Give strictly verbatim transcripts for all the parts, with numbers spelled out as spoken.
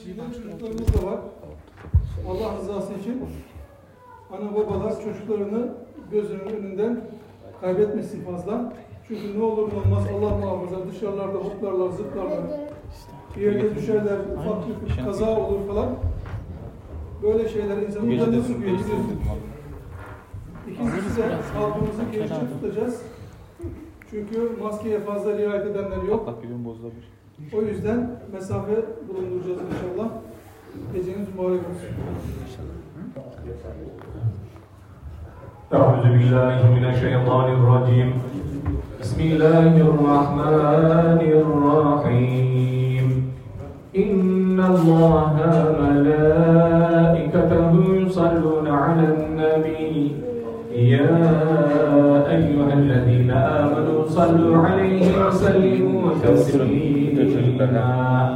Yine çocuklarımız da var. Allah rızası için ana babalar çocuklarını gözünün önünden kaybetmesin fazla. Çünkü ne olur ne olmaz Allah muhafaza dışarılarda hoplarlar, zıplarlar. Bir yerde düşerler, ufak bir kaza olur falan. Böyle şeyler insanın canını sıkıyor. İkincisi de halkımızı genişçe tutacağız. Çünkü maskeye fazla riayet edenler yok. O yüzden mesafe bulunduracağız inşallah. Geceniz mübarek olsun. أعوذ بالله من الشيطان الرجيم بسم الله الرحمن الرحيم إن الله ملائكته يصلون على النبي يا أيها الذين آمنوا صلوا عليه وسلموا تسليما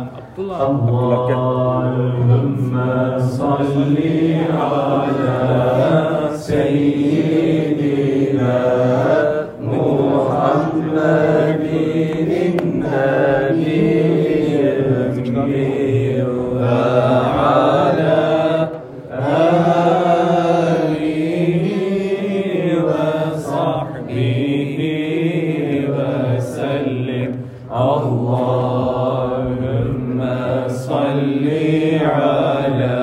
اللهم صل على سيدنا محمد النبي وعلى آله وصحبه وسلم اللهم صل على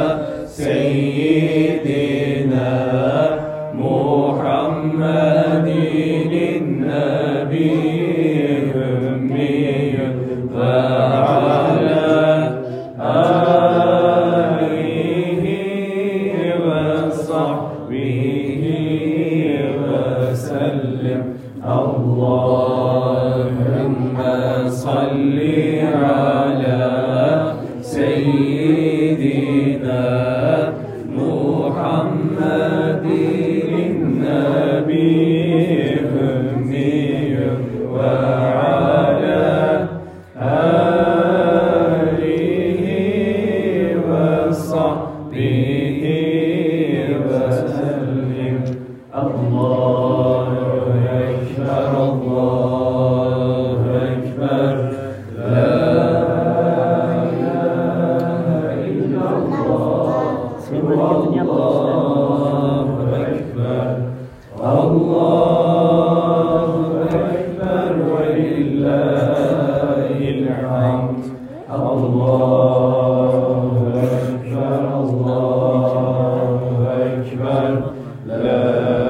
سيدنا محمد النبي وعلى آله وصحبه وسلم اللهم صل على سيدنا محمد النبي وعلى آله وصحبه وسلم الله أكبر الله أكبر لا إله إلا الله الله أكبر الله أكبر ولله الحمد الله أكبر الله أكبر لا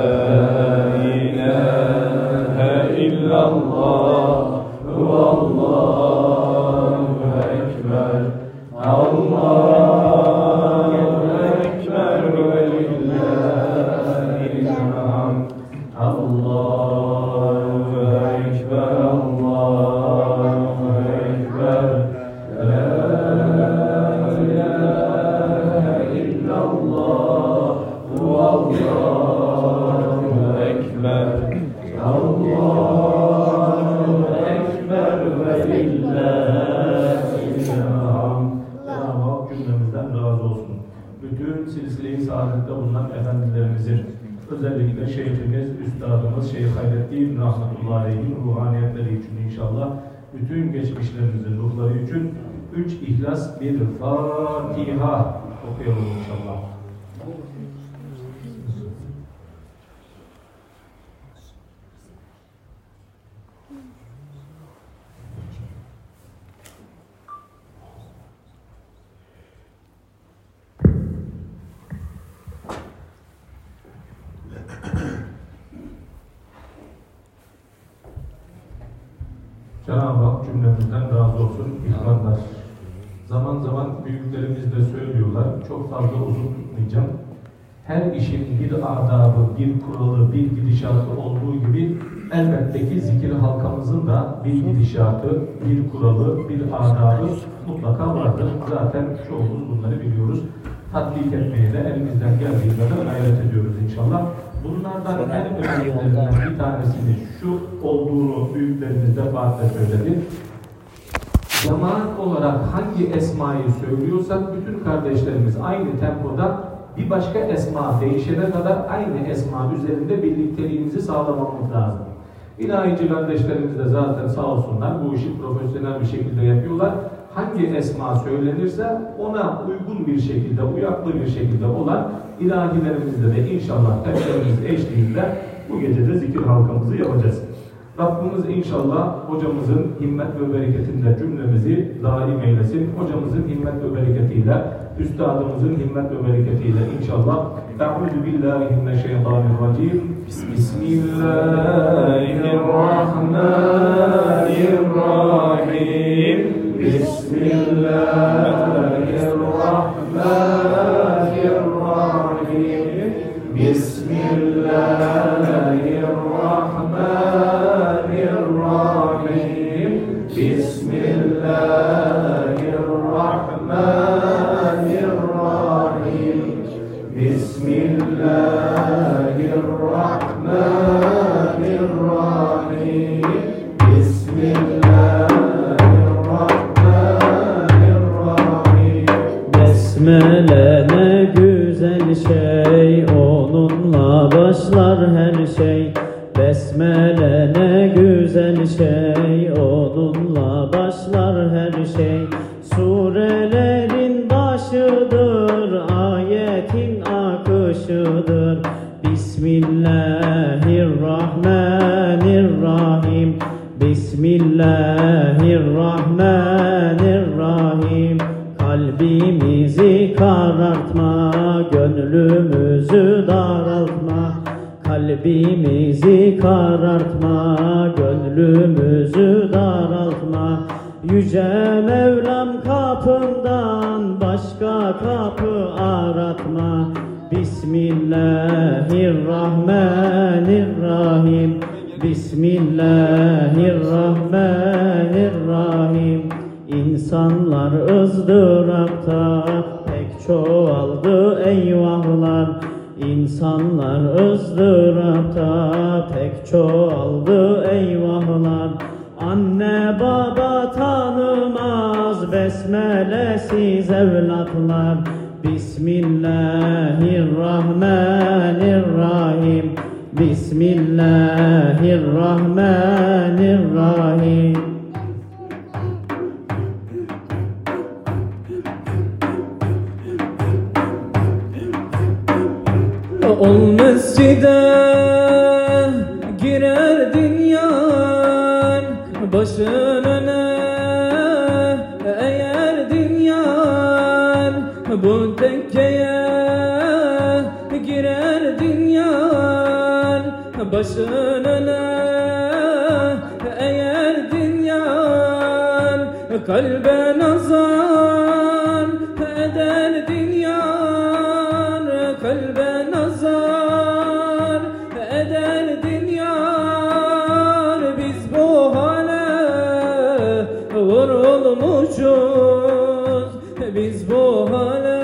إله إلا الله والله أكبر الله أكبر ولله الحمد الله أكبر الله أكبر لا إله إلا الله والله أكبر الله أكبر ولله الحمد. Cenab-ı Hak cümlemizden razı olsun. Bütün silsile-i saadette bulunan efendilerimizin, özellikle şeyhimiz, üstadımız Şeyh Hayrettin Rahmetullahi Aleyh'in ruhaniyetleri için inşallah, bütün geçmişlerimizin ruhları için üç ihlas bir Fatiha okuyalım inşallah. Cenab-ı Hak cümlemizden razı olsun. İhvanlar. Zaman zaman büyüklerimiz de söylüyorlar. Çok fazla uzun tutmayacağım. Her işin bir adabı, bir kuralı, bir gidişatı olduğu gibi elbette ki zikir halkamızın da bir gidişatı, bir kuralı, bir adabı mutlaka vardır. Zaten çoğumuz bunları biliyoruz. Tatbik etmeye de elimizden geldiği kadar gayret ediyoruz inşallah. Bunlardan en önemlilerinden bir tanesini şu olduğunu büyüklerimiz defaatle söyledi. Cemaat olarak hangi esmayı söylüyorsak bütün kardeşlerimiz aynı tempoda bir başka esma değişene kadar aynı esma üzerinde birlikteliğimizi sağlamamız lazım. İlahici kardeşlerimiz de zaten sağ olsunlar bu işi profesyonel bir şekilde yapıyorlar. hangi esma söylenirse ona uygun bir şekilde, uyaklı bir şekilde olan ilahilerimizde de inşallah derslerimiz eşliğinde bu gecede zikir halkamızı yapacağız. Rabbimiz inşallah hocamızın himmet ve bereketinde cümlemizi daim eylesin. Hocamızın himmet ve bereketiyle, üstadımızın himmet ve bereketiyle inşallah. Eûzü billahi mineşşeytanirracim. Bismillahirrahmanirrahim. Bismillahirrahmanirrahim. Bismillahirrahmanirrahim. Bismillahirrahmanirrahim. Bismillahirrahmanirrahim. Bismillahirrahmanirrahim. Besmele ne güzel şey, onunla başlar her şey. Besmele ne güzel şey, onunla başlar her şey. Surelerin başıdır, ayetin akışıdır. Bismillahirrahmanirrahim. Bismillahirrahmanirrahim. Kalbimizi karartma, gönlümüzü daraltma. Kalbimizi karartma, gönlümüzü daraltma. Yüce Mevlam kapından başka kapı aratma. Bismillahirrahmanirrahim. Bismillahirrahmanirrahim. İnsanlar ızdırapta pek çoğaldı eyvahlar. İnsanlar ızdırapta pek çoğaldı eyvahlar. Anne baba tanımaz besmelesiz evlatlar. Bismillahirrahmanirrahim. Bismillahirrahmanirrahim. Ol mescide girerdin yar, başın öne eğerdin yar. Bu tekkeye girerdin yar, başın öne eğerdin yar. Kalbe nazar ederdin yar, kalbe nazar ederdin yar. Biz bu hale vurulmuşuz, biz bu hale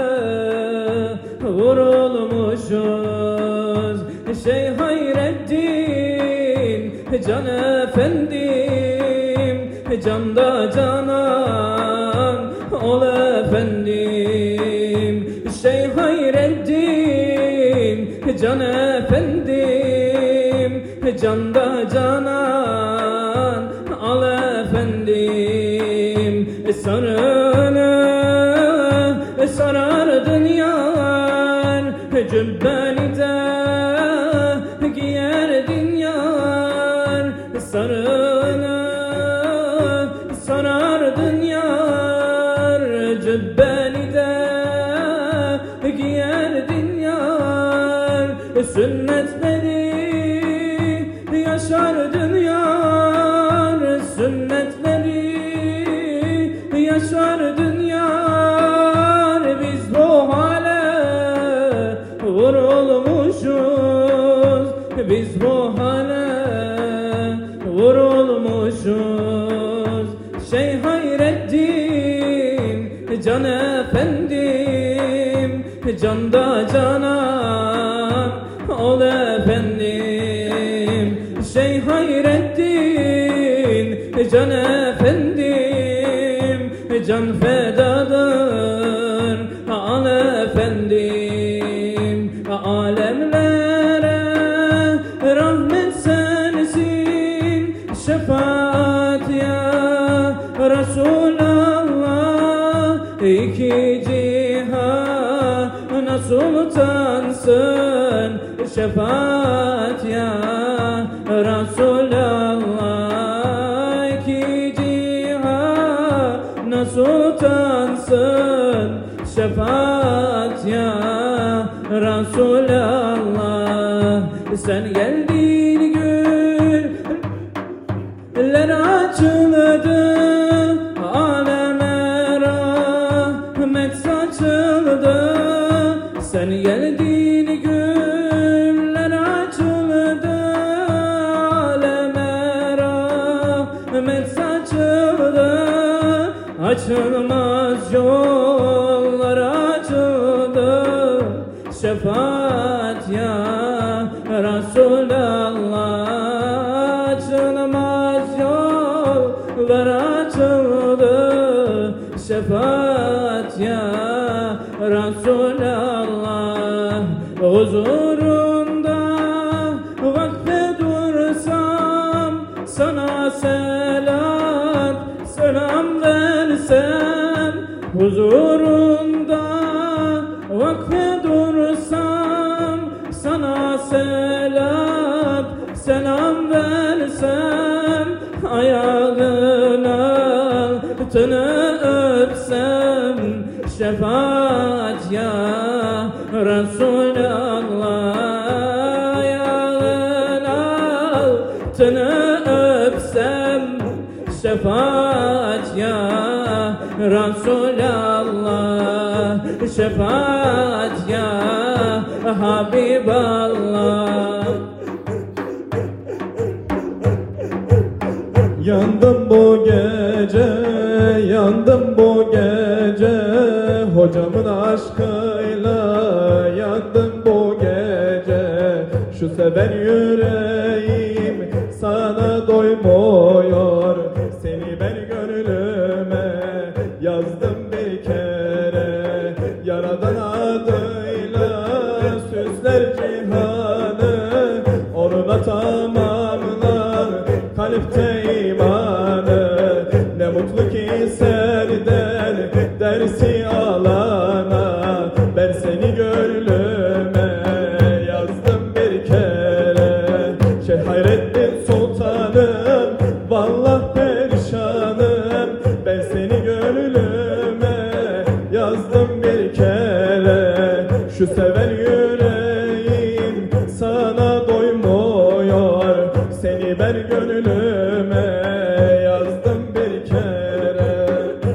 vurulmuşuz. Şeyh Hayreddin Can efendim, canda canan ol efendim. Şeyh Hayreddin Can efendim, canda canan al efendim. Sarını sarardın yar, cübbeni de giyerdin yar. Sarını sarardın yar, cübbeni de giyerdin yar. Sünnetleri yaşardın yar, sünnetleri yaşardın yar. Biz bu hale vurulmuşuz, biz bu hale vurulmuşuz. Şeyh Hayreddin Can efendim, canda canan ol efendim. Şeyh Hayreddin Can efendim, can fedadır al efendim. Alemlere rahmet sensin, şefaat ya Resulallah. cihana sultansın, şefaat ya Resulallah. İki cihana sultansın, şefaat ya Resulallah. Sen geldin güller açıldı, aleme rahmet saçıldı. Sen geldin güller açıldı, aleme rahmet saçıldı. Açılmaz yollar açıldı, şefaat ya Resulallah. Açılmaz yollar açıldı, şefaat ya Resulallah. Huzurunda vakfe dursam, sana selat selam versem. Huzurunda vakfe dursam, sana selat selam versem. Ayağın altını öpsem, şefaat ya Resulallah. Ayağın altını öpsem, şefaat ya Resulallah. Şefaat ya Habiballah. Yandım bu gece, yandım bu gece, hocamın aşkıyla yandım bu gece. Şu seven yüreğim sana doymuyor, seni ben gönlüme yazdım bir kere. Yaradan adıyla süsler cihanı, onunla tamamlar kalpte imanı. Ne mutlu ki serden dersi alana, ben seni gönlüme yazdım bir kere. Şeyh Hayrettin Sultanım, vallah perişanım, ben seni gönlüme yazdım bir kere. Şu seven yüreğim sana doymuyor, seni ben gönlüme yazdım bir kere.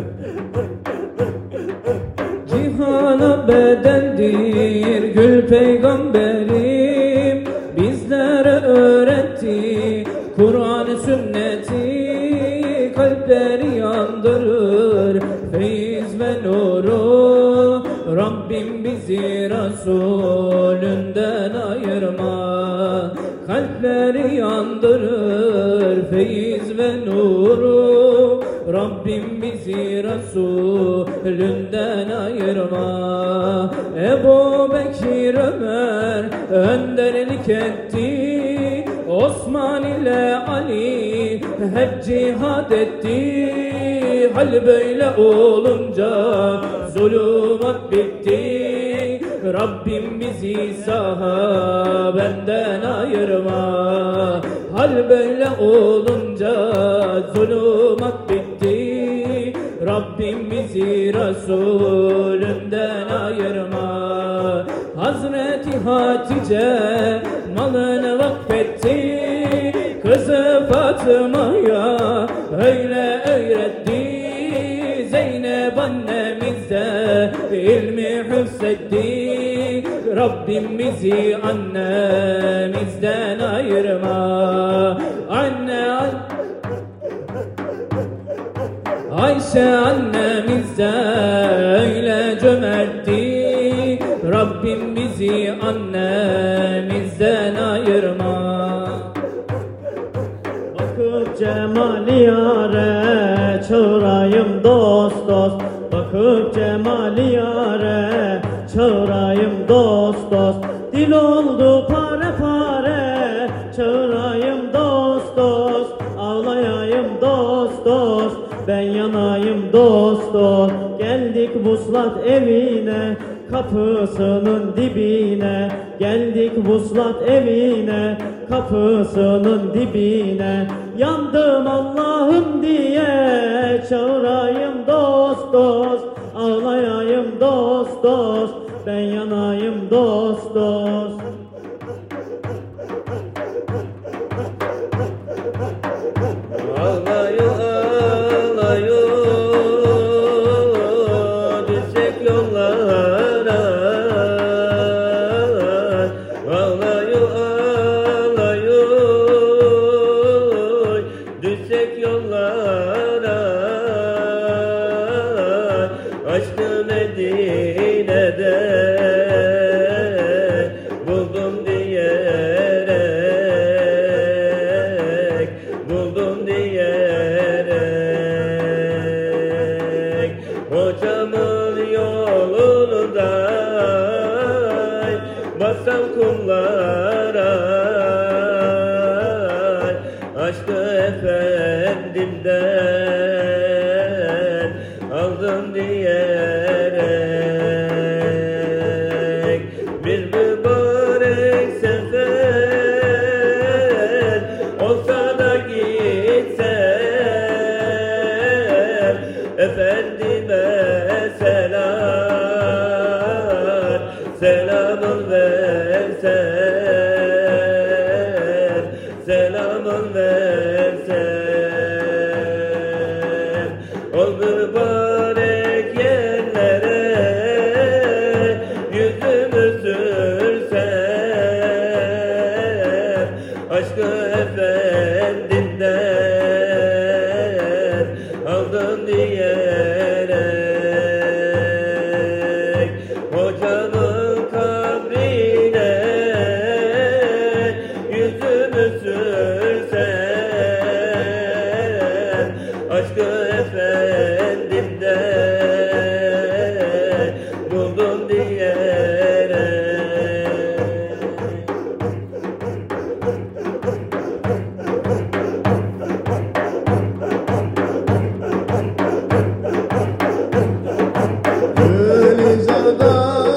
Cihana bedeldir gül peygamberim, bizlere öğretti Kur'an-ı sünneti. Kalpleri yandırır feyiz ve nuru, Rabbim bizi Resulünden ayırma. Kalpleri yandırır feyiz ve nuru, Rabbim bizi Resulünden ayırma. Ebu Bekir Ömer önderlik etti, Osman ile Ali hep cihad etti. Hal böyle olunca zulümat bitti, Rabbim bizi sahabenden ayırma. Hal böyle olunca zulümat bitti, Rabbim bizi Resulünden ayırma. Hazreti Hatice malını vakfetti, kızı Fatıma'ya öyle öğretti. Zeynep annemize ilmi hüfzetti, Rabbim bizi annemizden ayırma. Anne Ayşe annemize öyle cömertti, Rabbim bizi annemizden ayırma. Bakıp cemali yâre çağırayım dost dost, bakıp cemali yâre çağırayım dost dost. Dil oldu pare pare çağırayım dost dost, ağlayayım dost dost. ben yanayım dost dost. Geldik vuslat evine, kapısının dibine. Geldik vuslat evine, kapısının dibine. Yandım Allah'ım diye çağırayım dost dost. Ağlayayım dost dost, ben yanayım dost dost. Ağlayı ağlayı düşecek yollara. Ağlayı ağlayı düşecek yollara. Aşkı Medine'de buldum diyerek, buldum diyerek. Hocamın yolunda bassam kumlara. Aşkı efendimden aldım diyerek. Bir mübarek sefer olsa da gitsem, efendime selam, selamın versen, selamın versen. O mübarek yerlere yüzümü sürsem, aşkı efendimden aldım diyerek. Hocanın kabrine yüzümü sürsem, aşkı efendimden buldum diyerek. Gülizar'da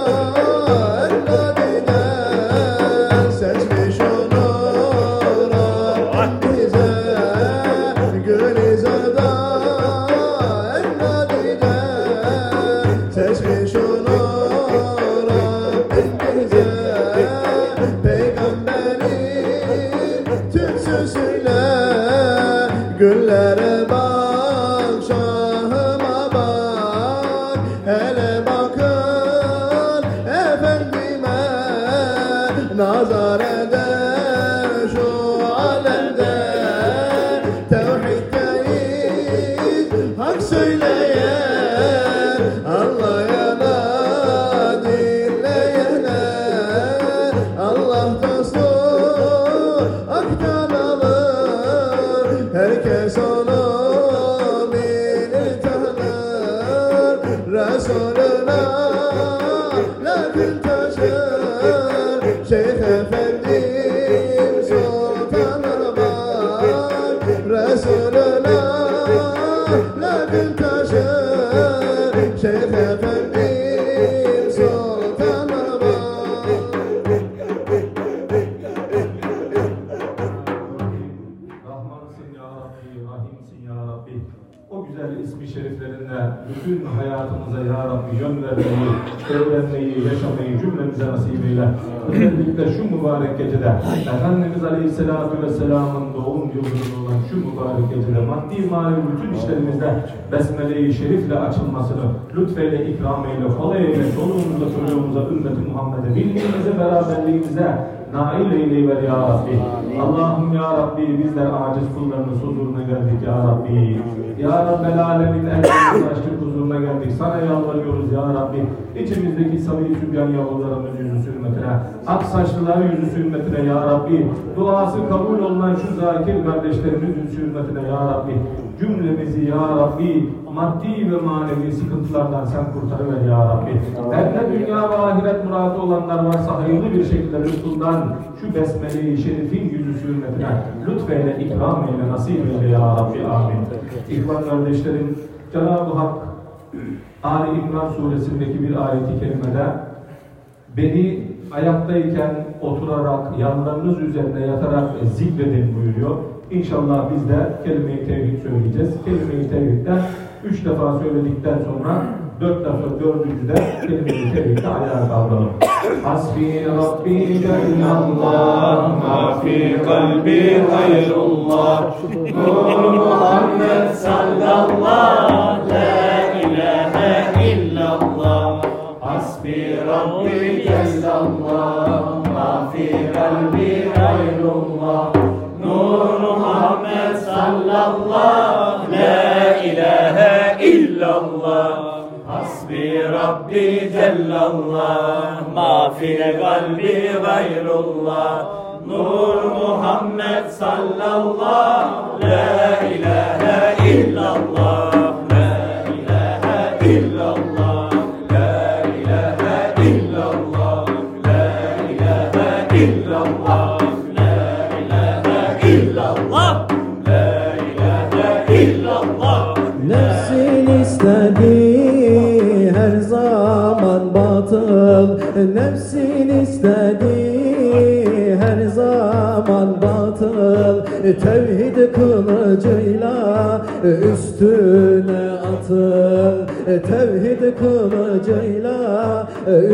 ellerinden seçmiş onlara bize. Gülizar'da ellerinden seçmiş onlara bize. Peygamberin tüm sözüyle güllere bak, şahıma bak. Hele bakın efendime nazar eder şu alemde. Tevhiddeyiz hak söyleyen, anlayana dinleyene. Allah dostu aktan alır, herkes onu bilir tanır. Resulüne lakın taşır, Şeyh Efendim Sultan'a bak. Resulüne lakın taşır, Şeyh Efendim Sultan'a bak. Rahmansın ya Rabbi, Rahimsin ya Rabbi. O güzel ismi şeriflerinle bütün hayatımıza ya Rabbi yön vermeyi, öğrenmeyi, yaşamayı cümlemize nasip eyle. Özellikle şu mübarek gecede Efendimiz Aleyhisselatü Vesselam'ın doğum yıldönümü olan şu mübarek gecede maddi manevi bütün işlerimizde Besmele-i Şerif'le açılmasını lütfeyle, ikram eyle, kolay eyle, çoluğumuza, çocuğumuza, ümmeti Muhammed'e, bildiğimize, beraberliğimize nail eyleyiver ya Rabbi. Allah'ım ya Rabbi, bizler aciz kullarının huzuruna geldik ya Rabbi. Ya Rabbel Alemin, ellerimizi açtık, huzuruna geldik. Sana yalvarıyoruz ya Rabbi. İçimizdeki Sabi Sübyan yavrularımız yüzü hürmetine, ak saçlılar yüzü hürmetine ya Rabbi. Duası kabul olunan şu zakir kardeşlerimiz yüzü hürmetine ya Rabbi. Cümlemizi ya Rabbi maddi ve manevi sıkıntılardan sen kurtarıver ya Rabbi. Her ne dünya ve ahiret muradı olanlar varsa hayırlı bir şekilde lütfundan şu besmele-i şerifin yüzü hürmetine lütfeyle, ikram eyle, nasip eyle ya Rabbi. Amin. İhvan kardeşlerim, Cenab-ı Hak Ali İmran suresindeki bir ayeti kerimede beni ayaktayken oturarak, yanlarınız üzerine yatarak zikredin buyuruyor. İnşallah biz de kelime-i tevhid söyleyeceğiz. Kelime-i tevhidden üç defa söyledikten sonra dört defa, dördüncüde kelime-i tevhidde ayağa kaldıralım. Hasbi Rabbi cellallah, ma fi kalbi hayrullah, Nur Muhammed sallallah, la ilahe illallah. Hasbi Rabbi cellallah, ma fi kalbi hayrullah, Nur Muhammed sallallah, la ilahe illallah. Hasbi Rabbi cellallah, ma fi kalbi gayrullah, Nur Muhammed sallallah, la ilahe illallah. La ilahe illallah, la ilahe illallah, la ilahe illallah, la ilahe illallah, la ilahe illallah. Nefsin istediği her zaman batıl, nefsin istediği her zaman batıl. Tevhid kılıcıyla üstüne atıl, tevhid kılıcıyla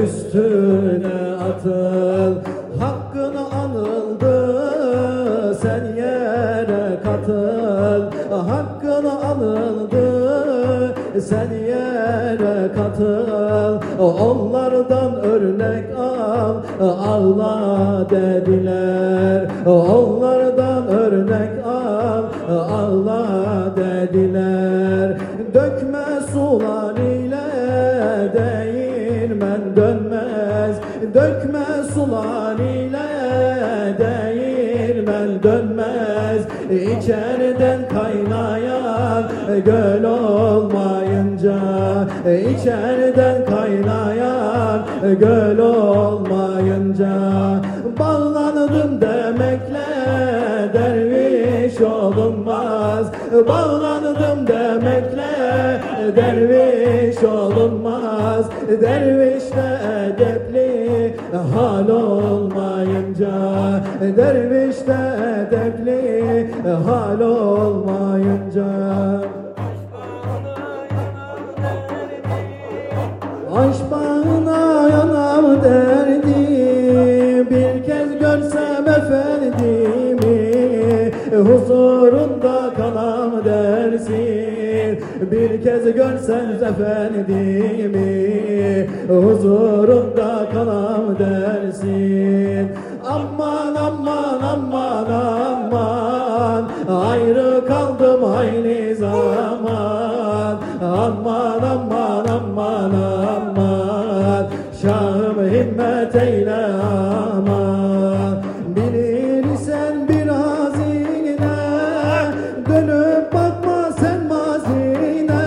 üstüne atıl. Hakkın anıldı, sen yere katıl. Hakkın anıldı, sen yere katıl. Onlardan örnek al, ağla dediler. Onlardan örnek al, ağla dediler. Dökme sular ile değirmen dönmez. Dökme sular ile değirmen dönmez. İçeriden kaynayan göl olmayınca, içeriden kaynayan göl olmayınca, bağlandım demekle derviş olunmaz. Bağlandım demekle derviş olunmaz. Dervişte edepli hal olmayınca, dervişte edepli hal olmayınca. Aşk bağına yanam derdi, bir kez görsem efendimi, huzurunda kalam dersin. Bir kez görsem efendimi, huzurunda kalam dersin. Aman aman aman aman, ayrı kaldım hayli zaman. Aman aman aman aman, Şahım himmet eyle aman. Bilirsen bir hazine, dönüp bakma sen mazine.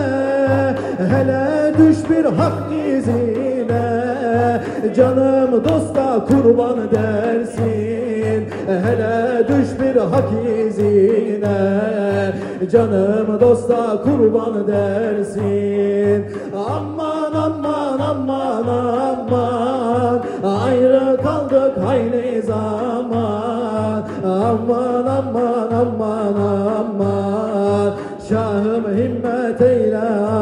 Hele düş bir hak izine, canım dosta kurban dersin. Hele düş bir hak izine, canım dosta kurban dersin. Aman aman aman aman, ayrı kaldık hayli zaman. Aman aman aman aman, Şahım himmet eyle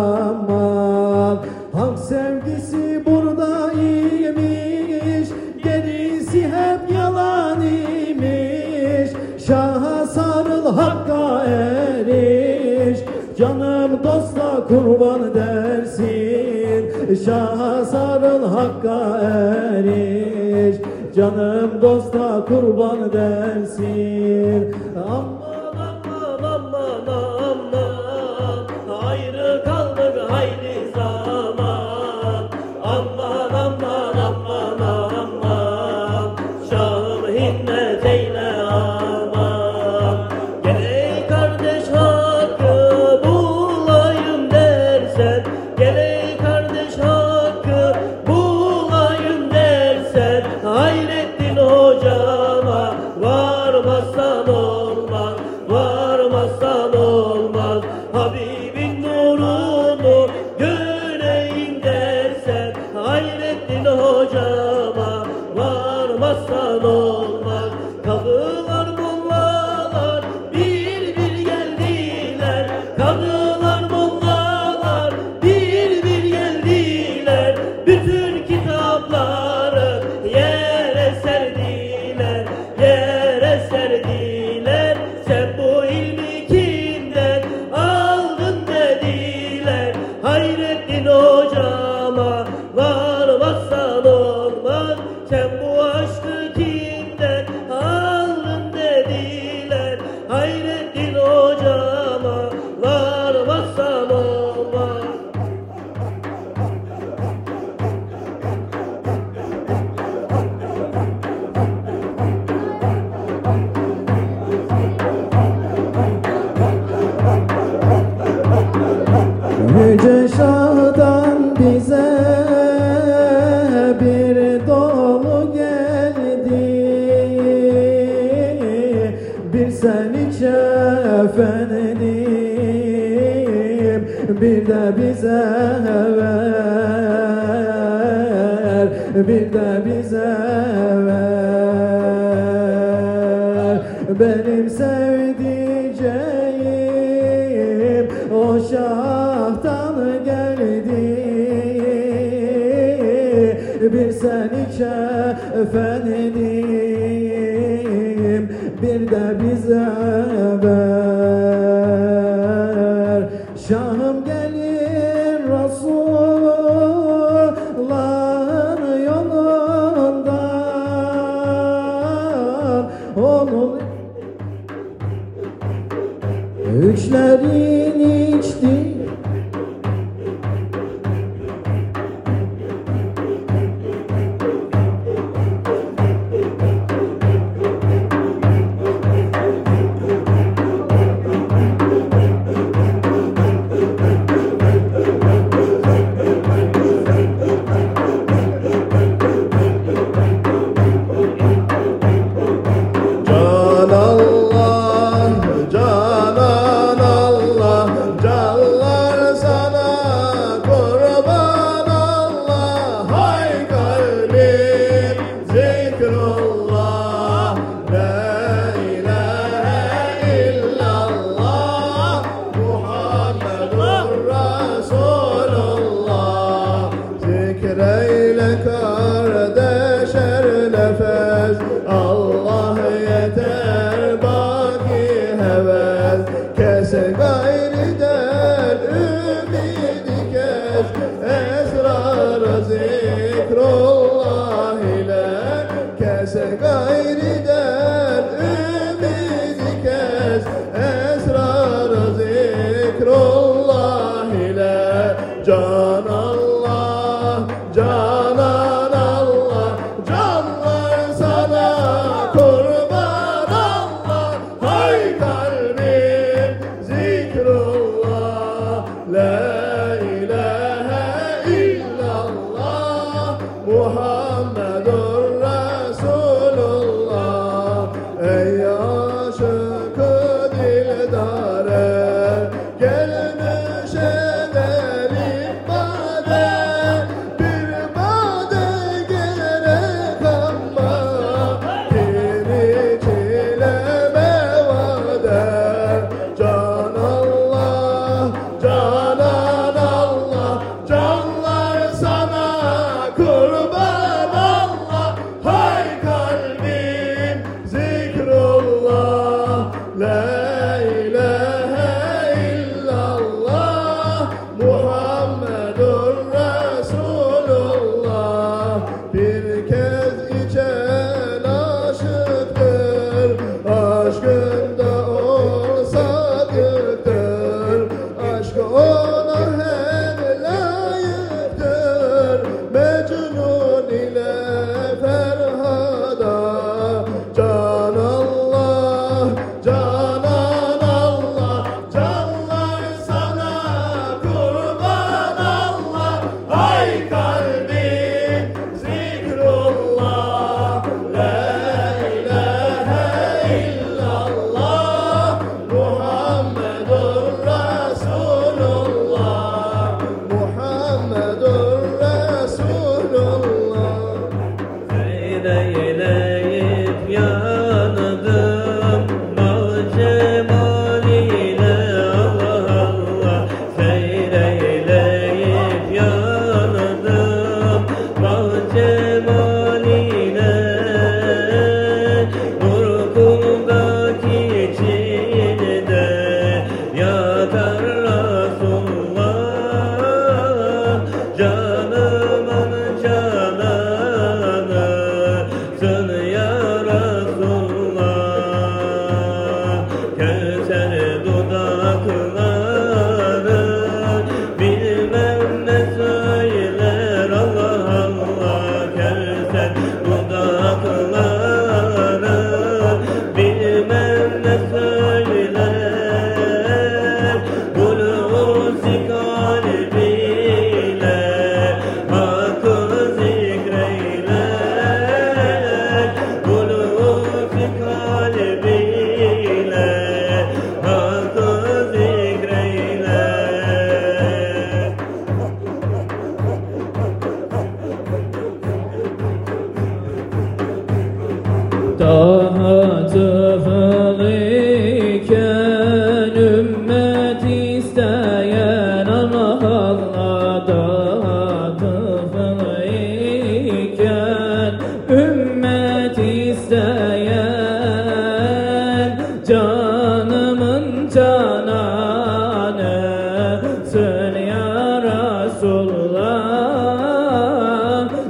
aman. Hak sevgisi burada imiş, gerisi hep yalan imiş. Şaha sarıl, hakka eriş, canım dosta kurban dersin. Şaha sarıl, hakka eriş, canım dosta kurban dersin. Aman aman aman aman, ayrı kaldık hayli zaman. Aman aman aman aman, Şahım himmet eyle aman. Gerek kardeş hakkı bulayım de var vassal olmaz. Sen bu aşkı kimden aldın dediler. Hayrettin hocama var vassal olmaz. Yüce Şah'dan bize bir dolu geldi, bir sen iç efendim, bir de bize ver, bir de bize ver. Benim sevdiceğim o Şah'tan geldi, bir sen iç efendim, bir de bize ver. Şahım gelir Resulullah'ın yolundan, onun üçlerin içti. Can Allah, Canan Allah, canlar sana kurban Allah. Hay kalbim zikrullah, la ilahe illallah, Muhammedur Resulullah. Zikreyle kardeş her nefes, Allah yeter baki heves. Kese gayriden ümidi kes, esrar zikrullah ile. Kese gayriden ümidi kes, esrar zikrullah ile. Can Allah, Canan Allah, canlar sana kurban Allah. Hay kalbim zikrullah, la ilahe illallah, Muhammedur Resulullah. Ey aşık-ı dildare, gelmiş edelim bade. Bir bade gerek ama, bir içile mevade. Can Allah, Canan Allah, canlar sana kurban Allah. Hay kalbim zikrullah, la ilahe illallah, Muhammedur Resulullah. Bir kez içen aşıktır, aşkında o sadıktır. Aşk ona her layıktır, Mecnun ile Ferhada. Can Allah, Canan Allah, canlar sana kurban Allah. Hay kalbim zikrullah, la ilahe illallah, Muhammedur Resulullah, Muhammedur Resulullah.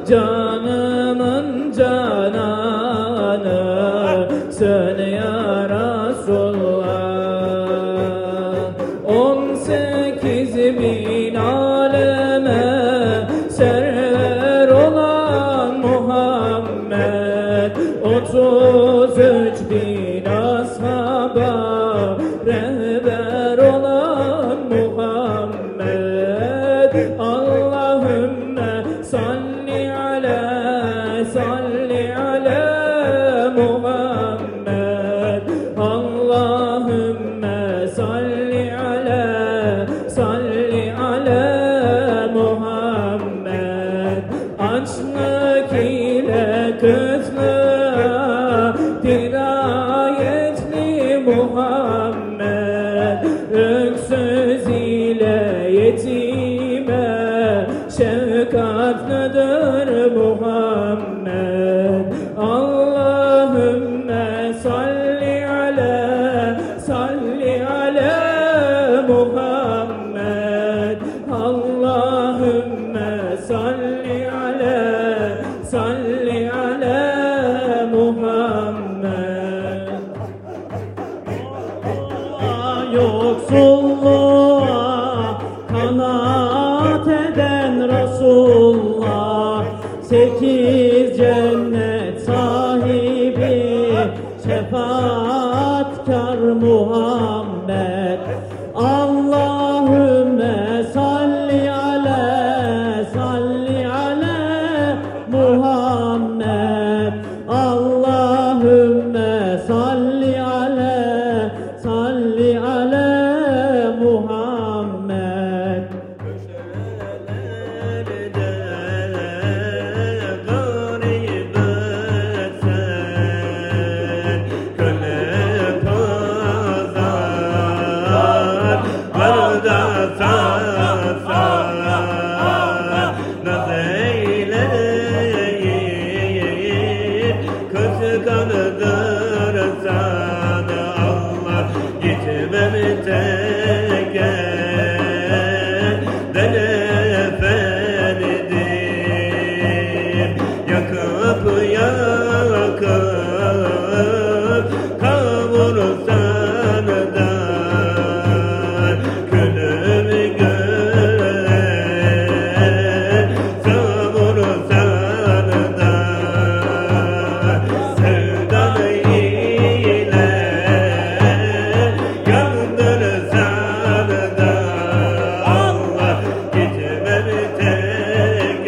canımın cananı söyle ya Resulallah. On sekiz bin aleme server olan Muhammed, otuz üç bin ashaba rehber olan Muhammed. Allahümme salli ala salli ala Muhammed. Allahümme salli ala salli ala Muhammed. Açlık ile kıtlığa dirayetli Muhammed, öksüz ile yetime şefkatlidir Muhammed. Allahümme salli ala salli ala Muhammed. Allahümme salli ala salli ala Muhammed. Yoksulluğa kanaat eden Resulullah, sekiz cennet sahibi şefaatkar Muhammed. Allahümme salli ala salli ala Muhammed. Allahümme salli ala salli ala Muhammed. Yakıp yakıp kavursan da külüm göle savursan da sevdan ile yandırsan da Allah gitmem tek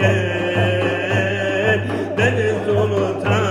deniz sultanı.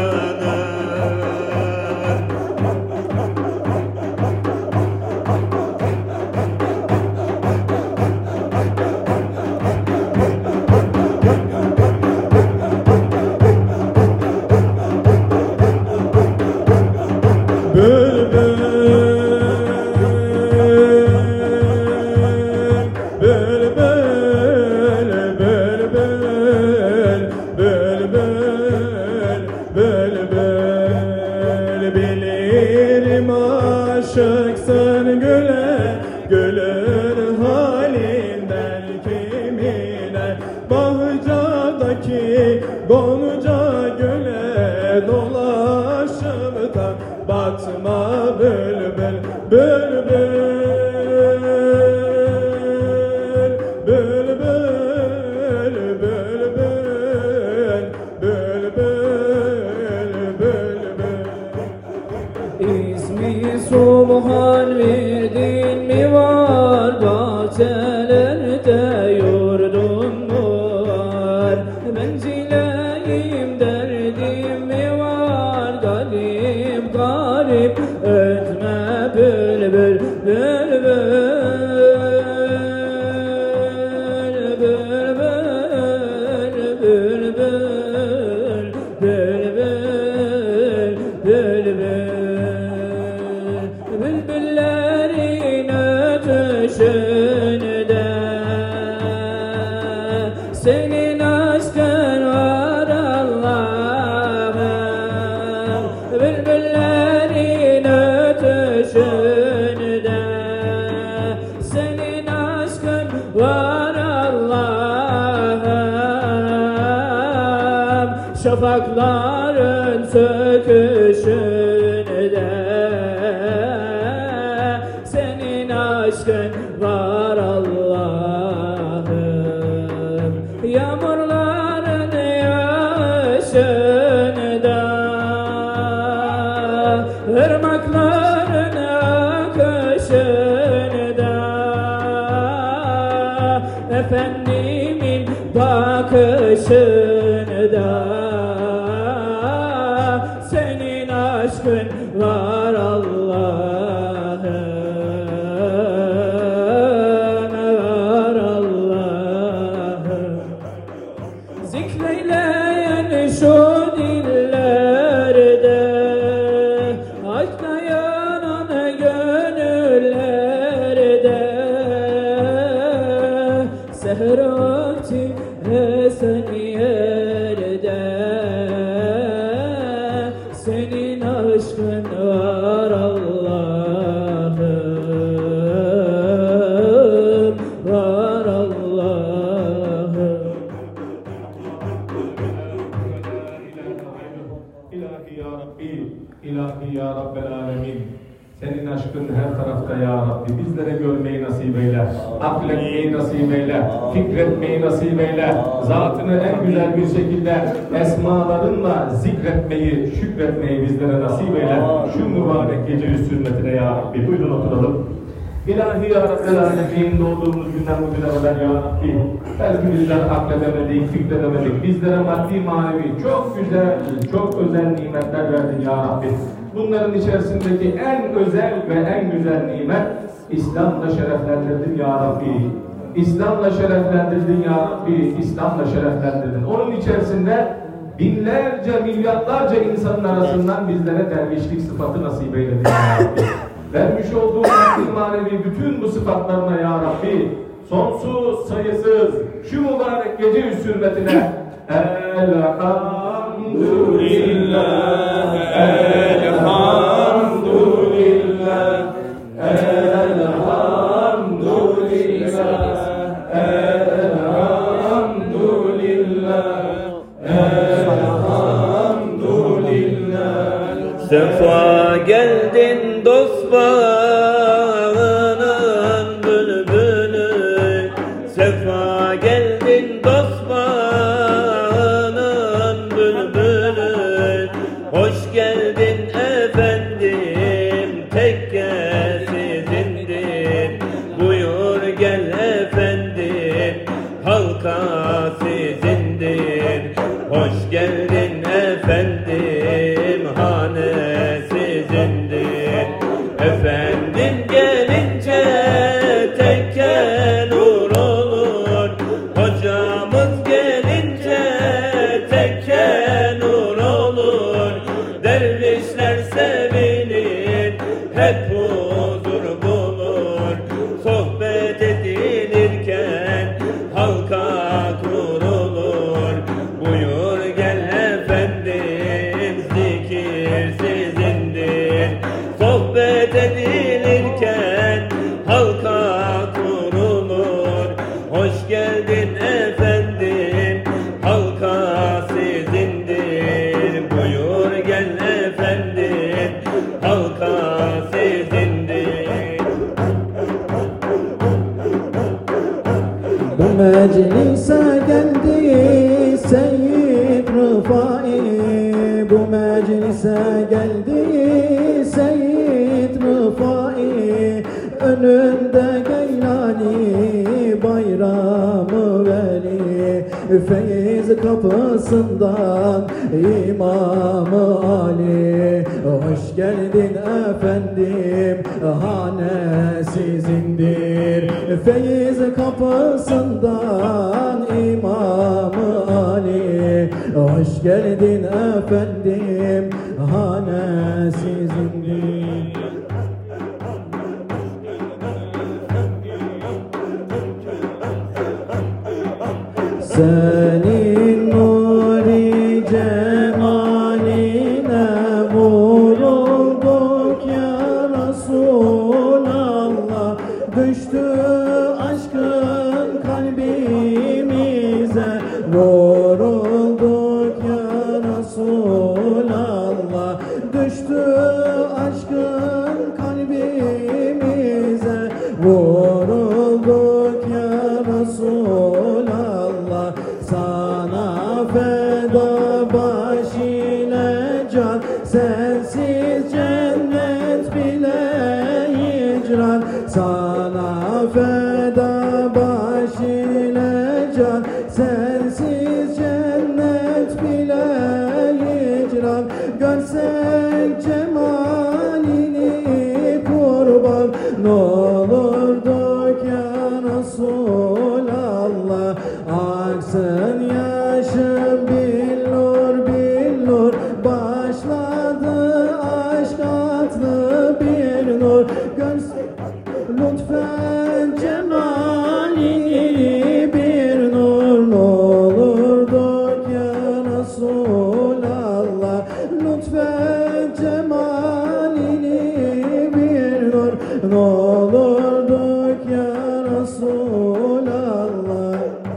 Bilirim aşıksın güle, gülün halinden kimine. Bahçadaki gonca güle dolaşıp da bakma bülbül, bülbül, bülbül, bülbül, bülbül, bülbül. İsmi Subhan verdin mi var, bahçelerde yurdun mu var? Menzileyim derdim mi var, garip garip ötme bülbül, bülbül, bülbül, bülbül, bülbül, bülbül. Bülbüllerin ötüşünde senin aşkın şafakların söküşünde senin aşkın var Allah'ım. Yağmurların yağışında, ırmakların akışında, Efendimin bakışında senin aşkın var Allah'ım, var Allah'ım. Zikreyleyen şu dillerde, aşkla yanan gönüllerde, seher vakti esen yerde senin aşkın var Allah'ım, var Allah'ım. İlahi ya Rabbi, ilahi ya Rabbel alemin. Senin aşkın her tarafta ya Rabbi. Bizlere görmeyi nasip eyle, akletmeyi nasip eyle, fikretmeyi nasip eyle. Zatını en güzel bir şekilde esmalarınla zikretmeyi, şükretmeyi bizlere nasip eyle. Şu mübarek gece yüz hürmetine ya Rabbi. Buyurun oturalım. İlahi ya Rabbel alemin, doğduğumuz günden bugüne kadar ya Rabbi. Belki bizler akledemedik, fikredemedik. Bizlere maddi manevi çok güzel, çok özel nimetler verdin ya Rabbi. Bunların içerisindeki en özel ve en güzel nimet İslam'la şereflendirdin ya Rabbi. İslam'la şereflendirdin ya Rabbi. İslam'la şereflendirdin. Onun içerisinde binlerce, milyarlarca insanın arasından bizlere dervişlik sıfatı nasip eyledin ya Rabbi. Vermiş olduğun maddi manevi bütün bu sıfatlarına ya Rabbi, sonsuz, sayısız, şu mübarek gece yüz hürmetine Elhamdülillah, Elhamdülillah, Elhamdülillah, Elhamdülillah, Elhamdülillah. Sefa geldin dost bağının bülbülü, sefa geldin dost bağının bülbülü. Hoş geldin efendim, tekke sizindir. Buyur gel efendim, halka sizindir. Hoş geldin efendim, hane sizindir. Efendim gelince tekke nur olur. Hocamız gelince tekke nur olur. Dervişler sevinir, hep huzur bulur. Sohbet edilirken halka kurulur. Buyur gel efendim, zikir sizindir. Sohbet edilirken halka kurulur. Hoş geldin efendim, halka sizindir. Buyur gel efendim, halka sizindir. Bu meclise geldi Seyyid Rıfai, bu meclise geldi Seyyid Rıfai. Önünde Geylani, Bayram-ı Veli, feyiz kapısından İmam-ı Ali. Hoş geldin efendim, hane sizindir. Feyiz kapısından İmam-ı Ali. Hoş geldin efendim, hane sizindir. Senin nuri cemaline vurulduk ya Resulallah. Düştü aşkın kalbimize, vurulduk ya cemalini kurban n'olurduk ya Resulallah. Aksın yaşım billur billur, başladı aşk adlı bir nur. Görsün lütfen cemalini bir nur, n'olurduk ya Resulallah. Lütfen cemalini bir nur, n'olurduk ya Resulallah.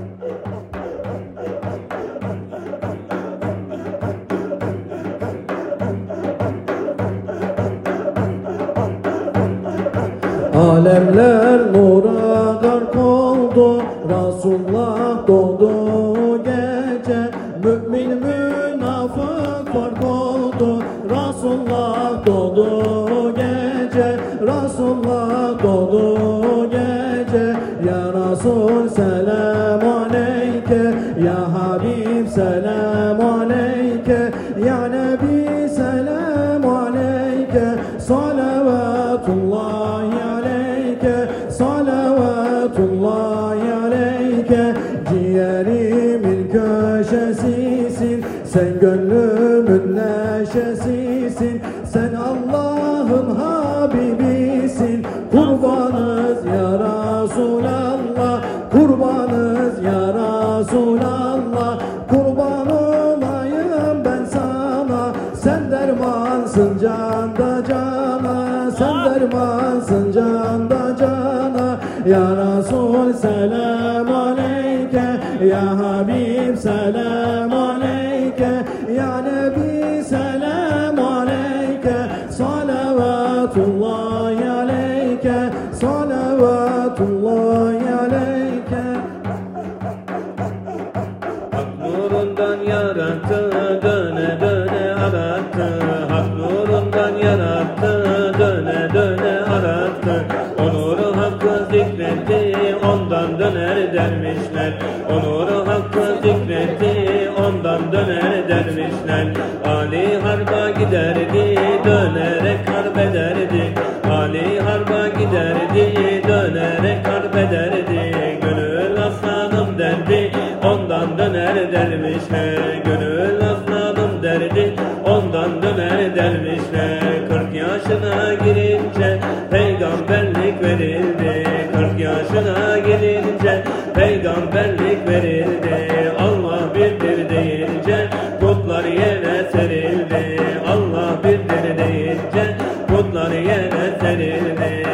Alemler nura gark oldu, Resulullah doğdu gece. Mümin münafık fark oldu, Resulullah doğdu gece. Resulullah doğdu gece. Ya Resul selam aleyke, ya Habib selam aleyke, ya Nebi selam aleyke. Salavatullahi aleyke, salavatullahi aleyke. Ciğerimin köşesisin, sen gönlümün neşesisin. Sen Allah'ın Habibisin. Kurbanız ya Resulallah, kurbanız ya Resulallah. Kurban olayım ben sana, sen dermansın canda cana, sen dermansın canda cana. Ya Resul selam aleyke, ya Habib selam aleyke, ya Nebi selam aleyke. Salavatullahi aleyke, salavatullahi aleyke. Hak nurundan yarattı, döne döne arattı. Hak nurundan yarattı, döne döne arattı. O nuru hakkı zikretti, ondan döner dermişler. O nuru hakkı zikretti, ondan döner dermişler. Ali harba giderdi, dönerek harp ederdi. Ali harba giderdi, dönerek harp ederdi. Gönül aslanım derdi, ondan döner dermişler. Gönül aslanım derdi, ondan döner dermişler. Kırk yaşına girince peygamberlik verildi. Kırk yaşına gelince peygamberlik verildi. Allah birdir deyince putlar yere serildi. Allah birdir deyince putlar yere serildi.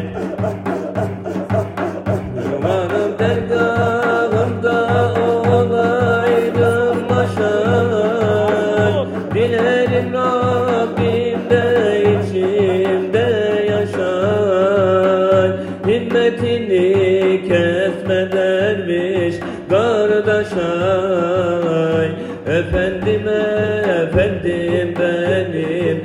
Varım dergahımda olaydım maşar. Dilerim Rabbim de içimde yaşar. Himmetini kesme derviş kardeş ay. Efendim efendim benim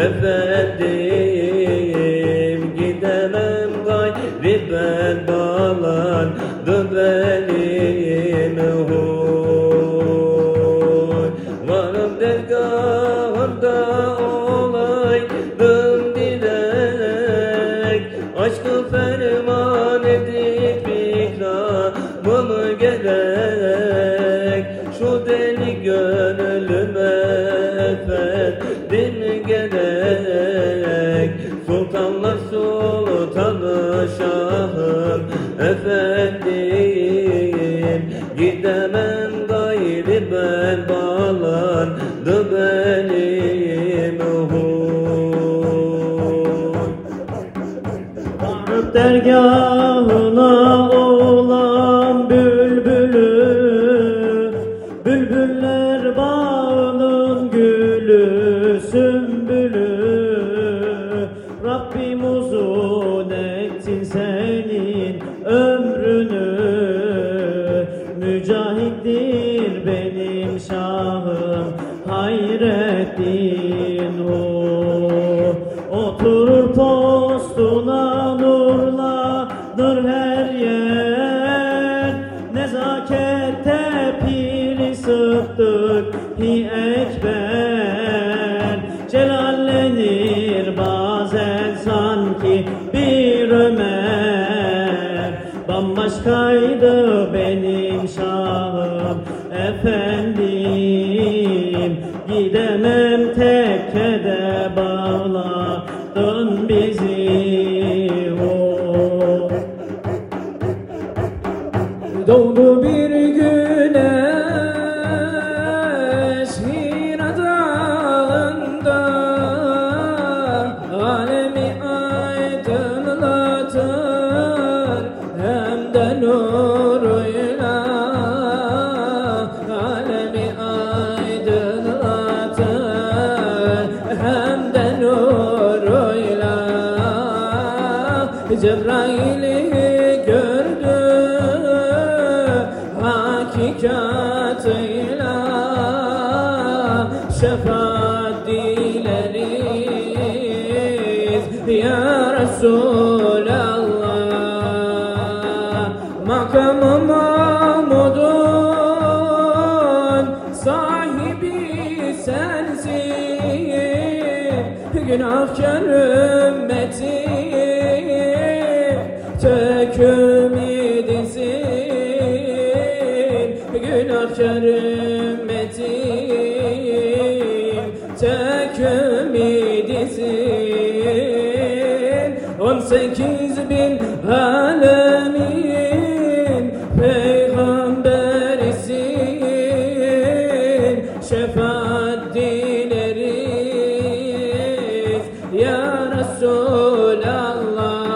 efendim. Gidemem gayri ben bağlandı benim huy. Varım dergahında olaydım dilek. Aşkı ferman edip ikramımı gerek. Şu deli gönlüme efendim gerek. Sultanlar sultanı şahım efendim. Gidemem gayri ben bağlandı benim huy. Varıp dergahına olan bülbülü, bülbüller bağının gülü, sümbülü. Rabbim uzun etsin senin ömrünü. Mücahittir benim şahım Hayrettin o. Oturur postuna nurlanır her yer. Nezakette piri sıddık hi ekber. Celal başkaydı benim şahım efendim. Gidemem tekkede bağladın bizi oh. Doğdu bir güneş Hira dağında, alemi aydınlatır hem de nuruyla, alemi aydınlatır hem de nuruyla. Cebrail'i gördü hakikatıyla, şefaat dileriz ya Resulallah. Makamı Mahmud'un sahibi sensin, günahkar ümmetin tek ümidisin, günahkar ümmetin tek ümidisin. On sekiz bin alemin peygamberisin, şefaat dileriz ya Resulallah.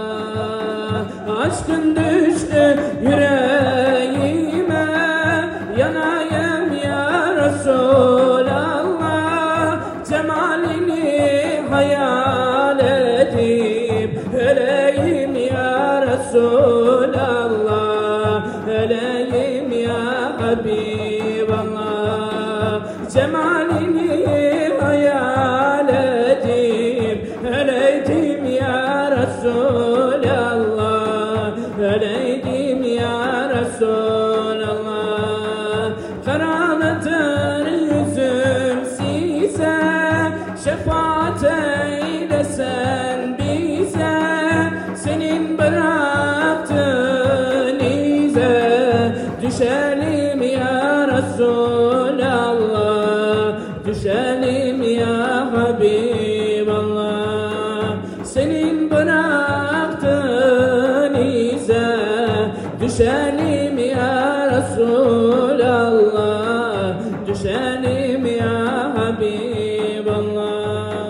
Aşkın düştü yüreğime, yanayım ya Resulallah. Cemalini hayal edip öleyim ya Resulallah, öleyim ya Habiballah. Cemalini hayal edip öleydim ya Resulallah, öleydim ya Resulallah. Karalıdır yüzüm size, şefaat eylesen bize. Senin bıraktığın ize düşelim ya Resulallah, düşelim ya Habiballah. Senin bıraktığın ize düşelim ya Resulallah, düşelim ya Habiballah.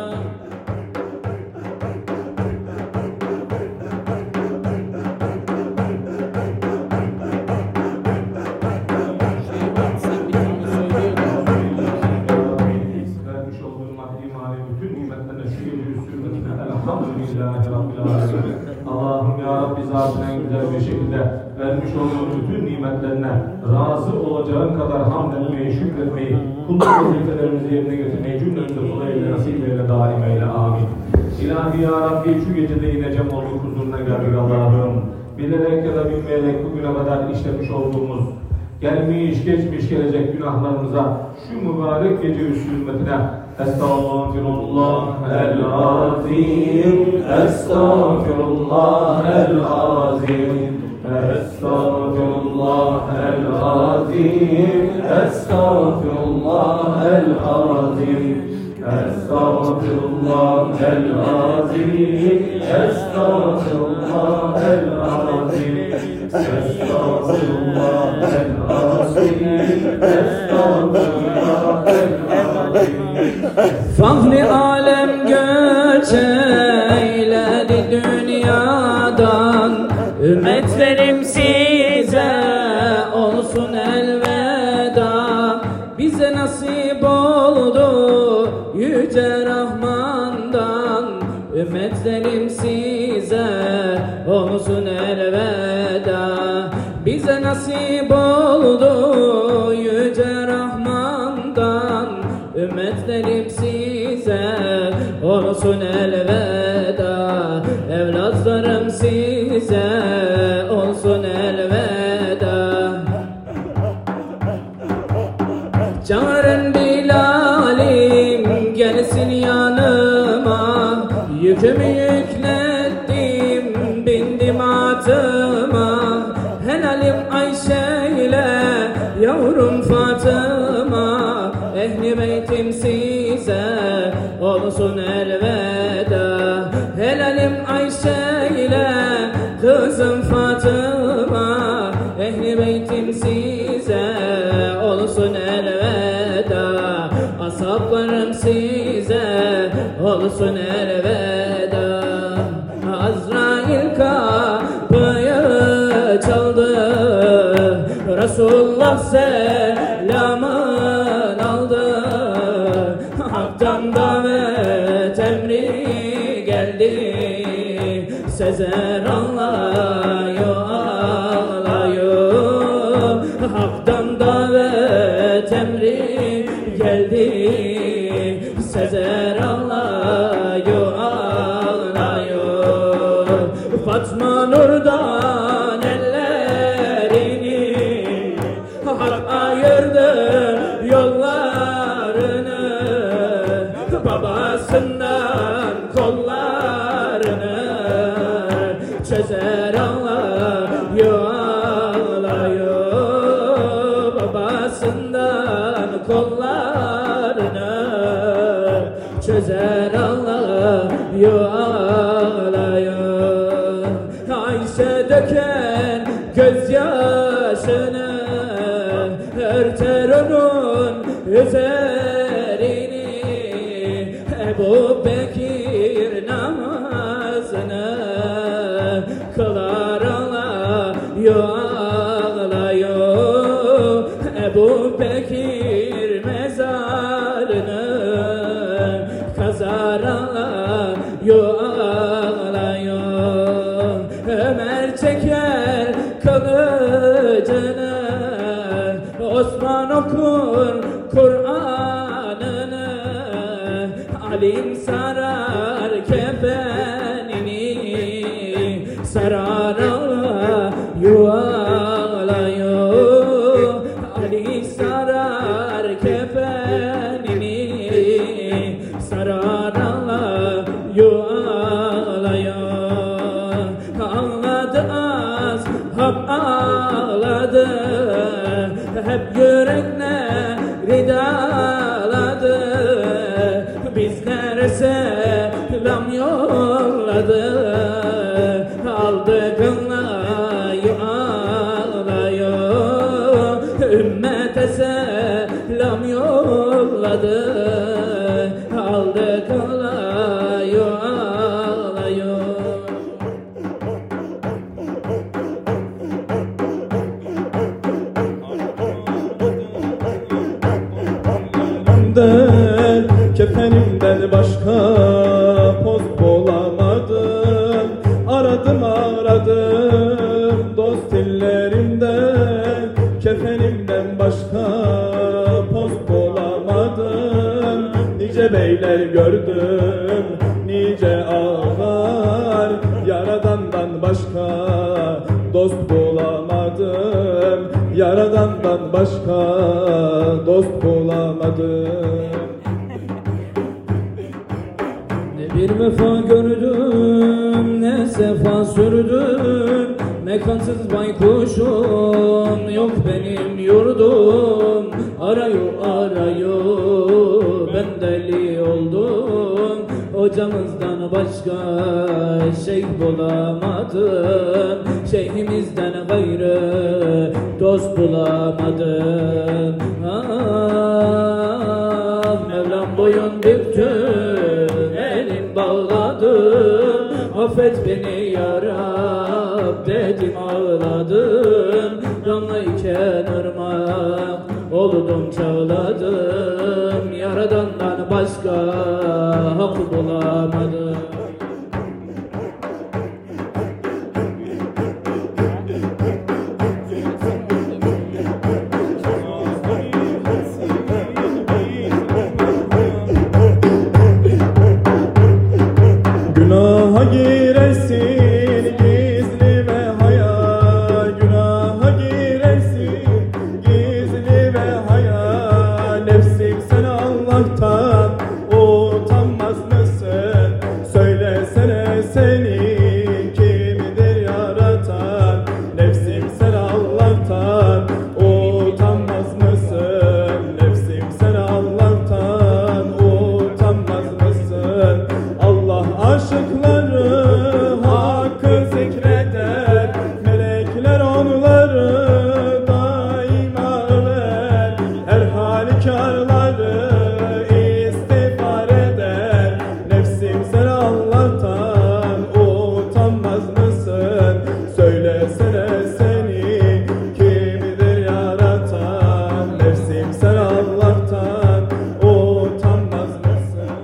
Vermiş olduğun maddi manevi bütün nimetlerine şükür üstünlükine elhamdülillahi rabbil alemin. Allah'ım ya Rabbi zatına en güzel bir şekilde vermiş olduğun bütün nimetlerine razı olacağın kadar hamd etmeyi, şükretmeyi, kulluk vazifelerimizi yerine getirmeyi cümlemize kolayla nasip eyle, daim eyle, amin. İlahi ya Rabbi şu gecede yine cem olduk, huzuruna geldik Allah'ım. Bilerek ya da bilmeyerek bugüne kadar işlemiş olduğumuz gelmiş, geçmiş, gelecek günahlarımıza şu mübarek gece üstü hürmetine Estağfirullah el-azim, Estağfirullah el-azim, Estağfirullah el-azim, Estağfirullah el-azim, Estağfirullah el-azim, Estağfirullah el-azim, Estağfirullah el-azim, Estağfirullah el-azim. Fahri alem göç eyledi dünyadan, ümmetlerim size olsun elveda. Bize nasip oldu yüce Rahman'dan, ümmetlerim size olsun elveda. Bize nasip oldu yüce Rahman'dan, ümmetlerim size olsun elveda. Evlatlarım size olsun elveda. Çağırın Bilal'im gelsin yanıma, yükümü yüklettim bindim atıma. Helalim Ayşe ile yavrum Fatıma, ehli beytim size olsun elveda. Helalim Ayşe ile kızım Fatıma, ehli beytim size olsun elveda. Ashablarım size olsun elveda. Azrail kapıyı çaldı, Resulullah selamın aldı. Hak'tan davet emri geldi, Sezer ağlıyor ağlıyor. Hak'tan davet emri geldi, Sezer ağlıyor ağlıyor. Fatma Nur'dan ellerini Hak ayırdı yollarını, babasından kollarını çözer ağlıyor ağlıyor. Babasından kollarını çözer ağlıyor ağlıyor. Ayşe döker gözyaşını, örter onun üzerini. Ebu Bekir namazını kılar ağlıyor ağlıyor. Ebu Bekir mezarını kazar ağlıyor ağlıyor. Ömer çeker kılıcını, Osman okur Kur'an'ını. Alim sarar kefenini, sarar ağlıyor ağlıyor. Ali sarar kefenini, sarar ağlıyor ağlıyor. Ağladı ashab ağladı, hep yürekleri dağladı. Bizlere selam yolladı, aldı kınlayı ağlıyor. Ümmete selam yolladı, aldı kınlayı ağlıyor. Kefenimden başka poz bulamadım. Aradım aradım dost illerimden, kefenimden başka poz bulamadım. Nice beyler gördüm, nice ağlar, Yaradan'dan başka dost bulamadım. Yaradan'dan başka dost bulamadım. Bir vefa gördüm, ne sefa sürdüm. Mekansız baykuşum yok benim yurdum. Arıyor arıyor ben deli oldum. Hocamızdan başka şeyh bulamadım. Şeyhimizden gayrı dost bulamadım. Ah, Mevlam boyun büktüm, elim bağladım. Affet beni ya Rab dedim ağladım. Damlayken ırmak oldum çağladım. Yaradan'dan başka hak bulamadım. Günaha girersin gizli ve haya, günaha girersin gizli ve haya. Nefsim sen Allah'tan utanmaz mısın? Söyle sırları istiğfar eder. Nefsim sen Allah'tan utanmaz mısın? Söylesene seni kimdir yaratan? Nefsim sen Allah'tan utanmaz mısın?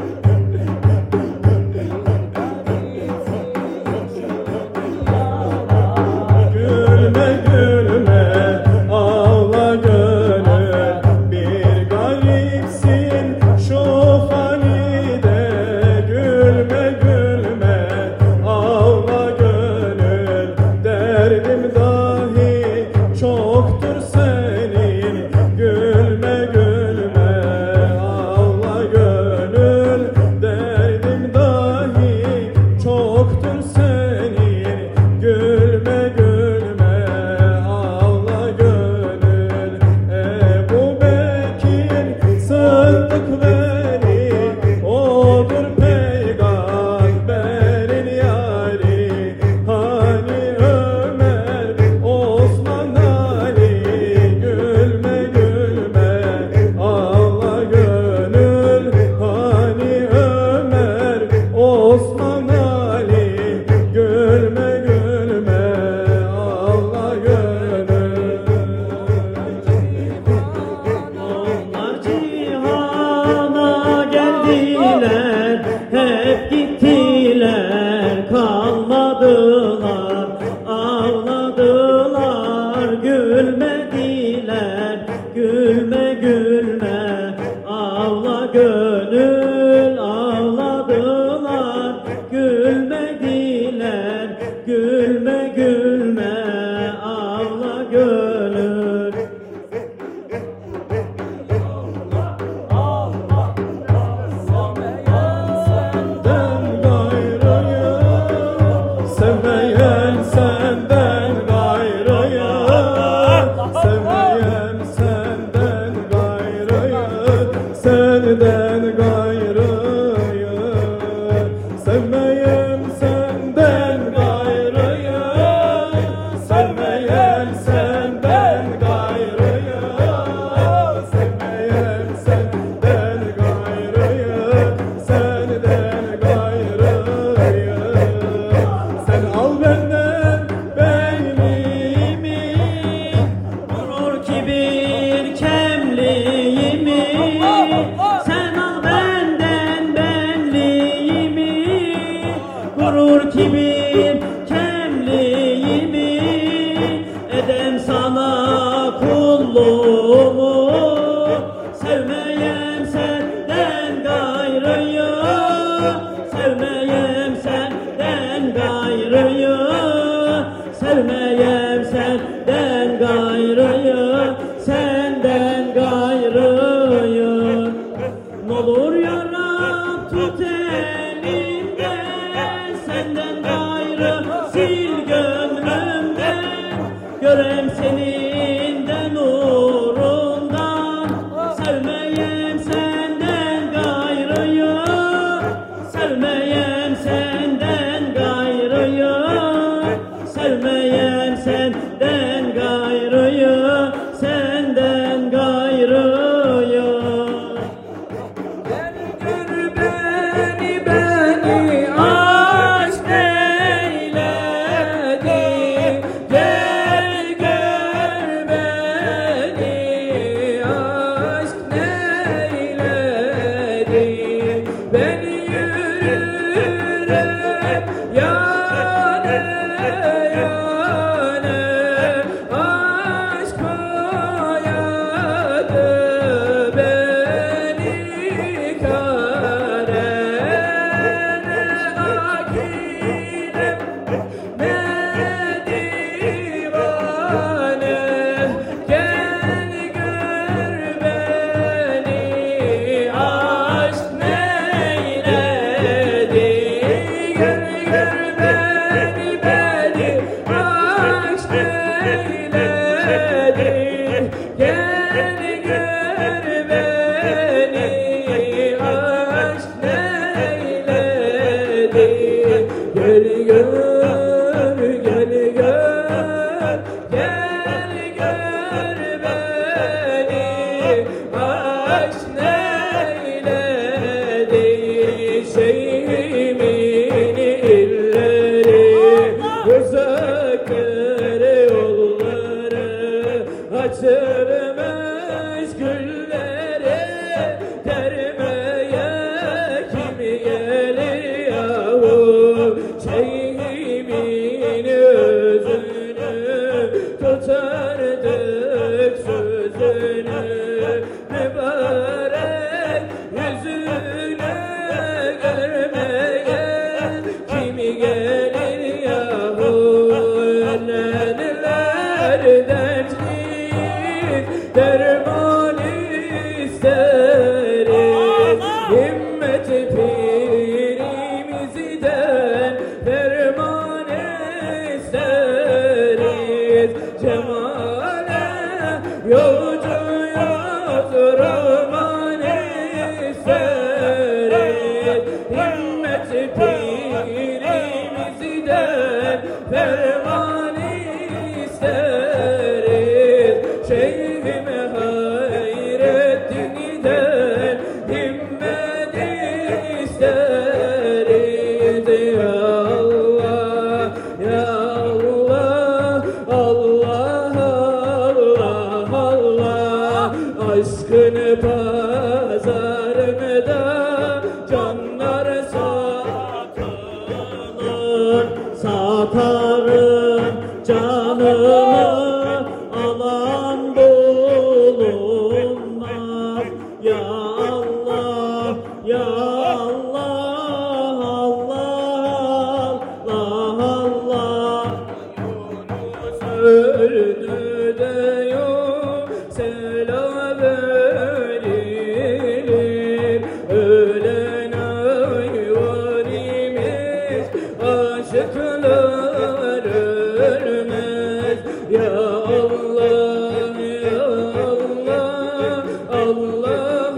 Gülme gülme ağla gönül, bir garipsin şu fanide. Gülme gülme ağla gönül, derdim dahi çoktur senin. Gülme gülme ağla gönül, derdim dahi çoktur senin. Gülme gülme ağla gönül. Ebu Bekir Sıddık veli, odur peygamberin yari. Hani Ömer, Osman, Ali. Gülme gülme ağla gönül. Hani Ömer, Osman, Ali. Gülme gülme ağla gönül. Onlar cihana geldiler, hep gittiler, kalmadılar, ağladılar, gülmediler, gülme gülme, ağla gönül, ağladılar, gülmediler, gülme gülme, ağla gönül. Senden gayrıyı sevmeyen, senden gayrıyı sevmeyen, senden gayrıyı, senden gayrıyı sevmeyen, senden gayrıyı sevmeyen, senden gayrıyı sevmeyen, senden gayrıyı, senden gayrıyı. Sen al benden beynimi, Gurur kibir kemliğimi, sen al benden benliğimi. Gurur kibir kemliğimi, edem sana kulluğumu. Sevmeyem senden gayrıyı, sevmeyem senden gayrıyı, sevmeyem senden gayrıyı, senden gayrıyı. N'olur ya Rab tut elimden, senden gayrı sil gönlümden. Görem senin de nurundan, sevmeyem senden gayrıyı, sevmeyem senden gayrıyı, sevmeyem senden gayrıyı, senden gayrıyı. Gel gör beni, beni aşk eyledi. Gel gör beni, aşk neyledi şeyimin illeri, uzakları yolları açılmış gülleri, dermeye kimi gelir yahu şeyimin özünü, tutardık sözünü, mübarek yüzünü görmeye kimi gelir yahu. Ölenler dertliyiz, derman isteriz, himmet pirimizden derman isteriz, cemale yolcuyuz, roman isteriz, himmet pirimizden derman isteriz, Şeyhime Hayrettin'den himmet isteriz. Ya Allah, ya Allah, Allah, Allah, Allah, aşkın pazarında canlar satılır, satarım canımı alan bulunmaz. Ya Allah, ya Allah, Allah, Allah, Allah. Yunus öldü de yok selam verilir, ölen ay var imiş, aşıklar ölmez. Ya Allah, ya Allah, Allah,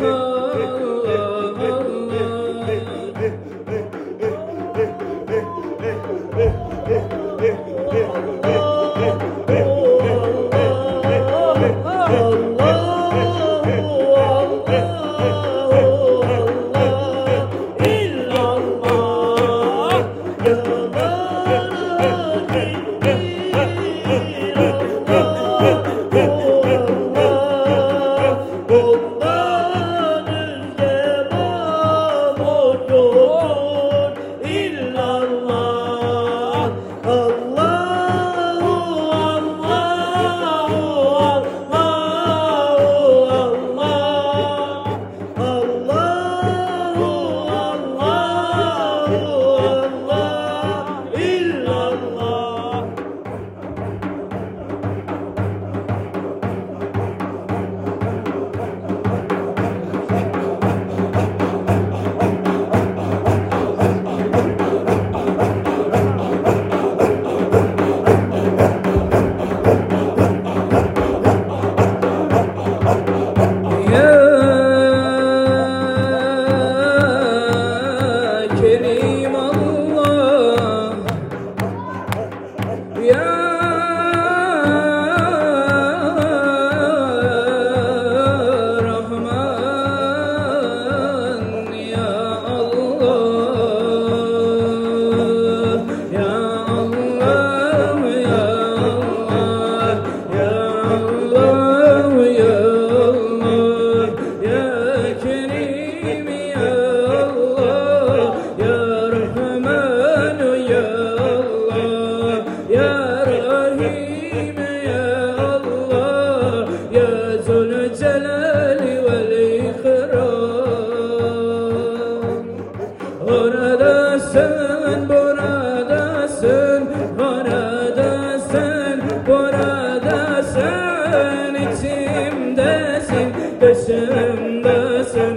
Başımdasın,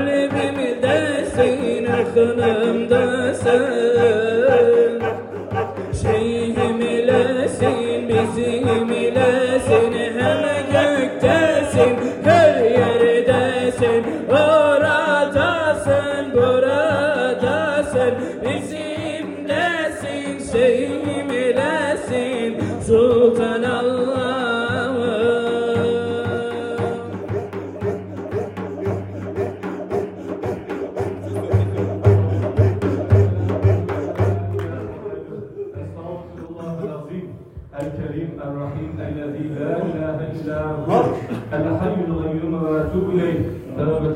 kalbimdesin, aklımdasın. Şeyhim ilesin, bizim ilesin, hem göktesin, her yerdesin. Oradasın, buradasın, bizimlesin, şeyhim ilesin, Sultan Allah.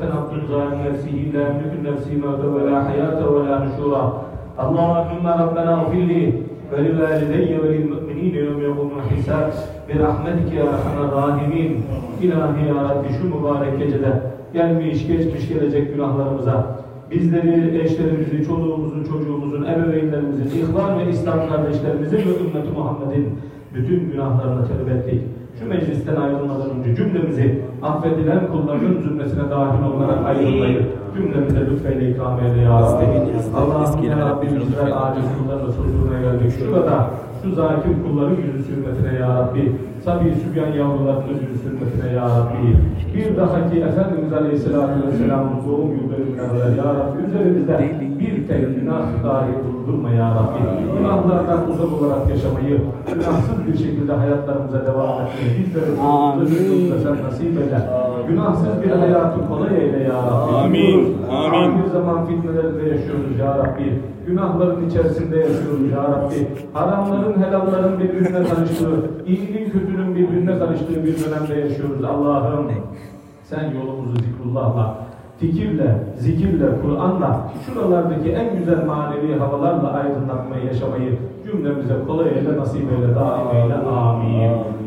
حقيقة عبد ظالم نفسه لا يملك نفسي موتا ولا حياة ولا نشورا. اللهم ربنا اغفر لي ولوالدي وللمؤمنين يوم يقوم الحساب برحمتك ya Erhamer Rahimin. İlahi ya Rabbi şu mübarek gecede gelmiş geçmiş gelecek günahlarımıza bizleri, eşlerimizi, çoluğumuzun, çocuğumuzun, ebeveynlerimizin, ihvan ve İslam kardeşlerimizin ve ümmeti Muhammed'in bütün günahlarına tevbe ettik. Şu meclisten ayrılmadan önce cümlemizi affedilen kulların zümresine dahil olarak ayrılmayı cümlemize lütfeyle ikram eyle ya Rabbi. Allah'ım ya Rabbi bizler aciz kullarla huzuruna geldik. Şurada şu zakir kulların yüzü sürmetine ya Rabbi. Sabi sübyan yavruların yüzü sürmetine ya Rabbi. Bir daha ki Efendimiz Aleyhisselatü Vesselam'ın doğum yıl bölümlerine ya Rabbi üzerimizde bir tek günah dahi durdurma ya Rabbi. Günahlardan uzak olarak yaşamayı, günahsız bir şekilde hayatlarımıza devam etmeyi bizlere çocuklarımıza sen nasip eyle. Günahsız bir hayatı kolay eyle ya Rabbi. Amin. Amin. Bir zaman fitnelerinde yaşıyoruz ya Rabbi. Günahların içerisinde yaşıyoruz ya Rabbi. Haramların, helalların birbirine karıştığı, iyiliğin, kötünün birbirine karıştığı bir dönemde yaşıyoruz Allah'ım. Sen yolumuzu zikrullahla, fikirle, zikirle, Kur'an'la, şuralardaki en güzel manevi havalarla aydınlatmayı, yaşamayı cümlemize kolay eyle, nasip eyle, daim eyle. Amin.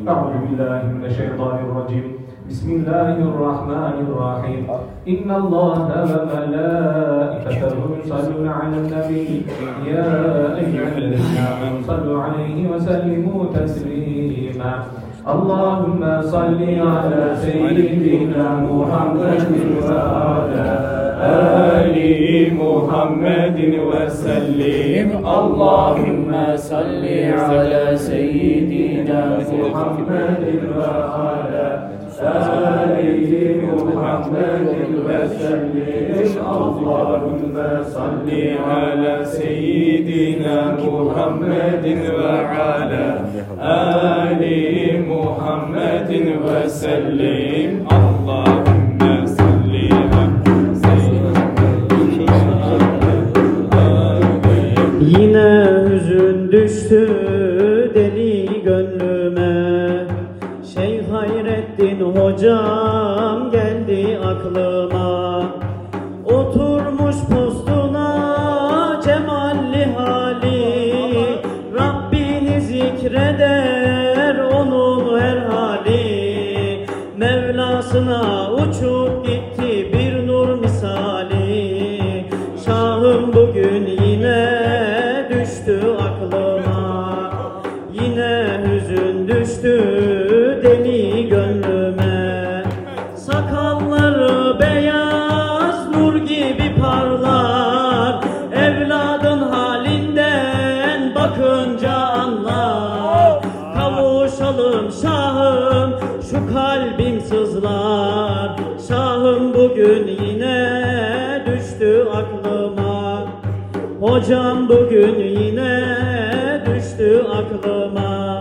Euzubillahimineşşeytanirracim. Bismillahirrahmanirrahim. İnnallâhe ve melâiketehu yusallûne alen-nebî. Ya eyyühellezîne âmenû sallu aleyhi ve sellimû teslîmâ. Allahümme salli ala seyyidina Muhammedin ve ala Ali Muhammedin ve sellim. Allahümme salli ala seyyidina Muhammedin ve ala Ali Muhammedin ve sellim. Allahümme salli ala seyyidina Muhammedin ve ala Ali Muhammedin ve sellim. Allahümme salli ala Yine hüzün düştü deli gönlüme, Şeyh Hayrettin hocam geldi aklıma. Oturmuş postuna cemalli hali, Rabbini zikreder onun her hali. Mevlasına uçup gitti bir nur misali. Şahım bugün yine düştü aklıma, yine hüzün düştü deli gönlüme. Sakalları beyaz nur gibi parlar, evladın halinden bakınca anlar. Kavuşalım şahım, şu kalbim sızlar. Şahım bugün yine düştü aklıma, hocam bugün yine düştü aklıma.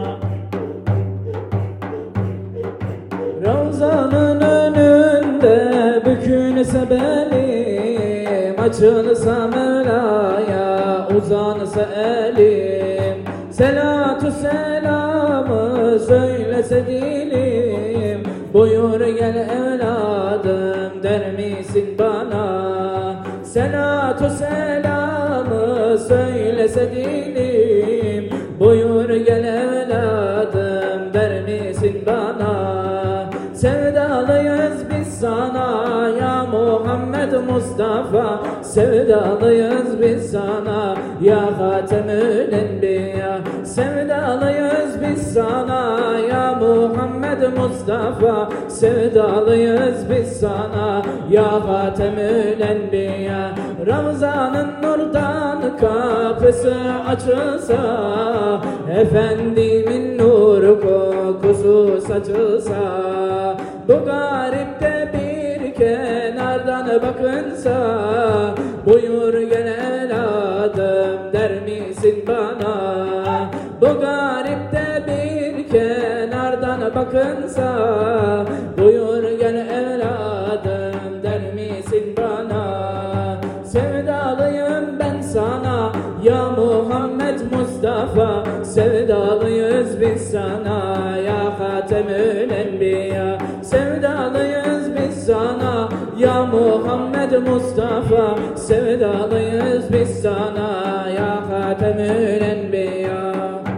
Ravzanın önünde bükülse belim, açılsa Mevla'ya uzansa elim. Selatü selamı söylese dilim, buyur gel evladım der misin bana? Selatü selamı söylese dilim, buyur gel evladım der misin bana? Sevdalıyız biz sana ya Muhammed Mustafa, sevdalıyız biz sana ya Hatemül Enbiya. Sevdalıyız biz sana ya Muhammed Mustafa, sevdalıyız biz sana ya Hatemül Enbiya. Ravzanın nurdan kapısı açılsa, Efendimin nur kokusu saçılsa, bu garipte bir kenardan bakınsa, buyur gel evladım der misin bana? Bu garipte bir kenardan bakınsa, buyur gel evladım der misin bana? Sevdalıyım ben sana ya Muhammed Mustafa, sevdalıyız biz sana ya Hatemül Enbiya. Sevdalıyız biz sana ya Ya Muhammed Mustafa, sevdalıyız biz sana, ya Hatemül Enbiya.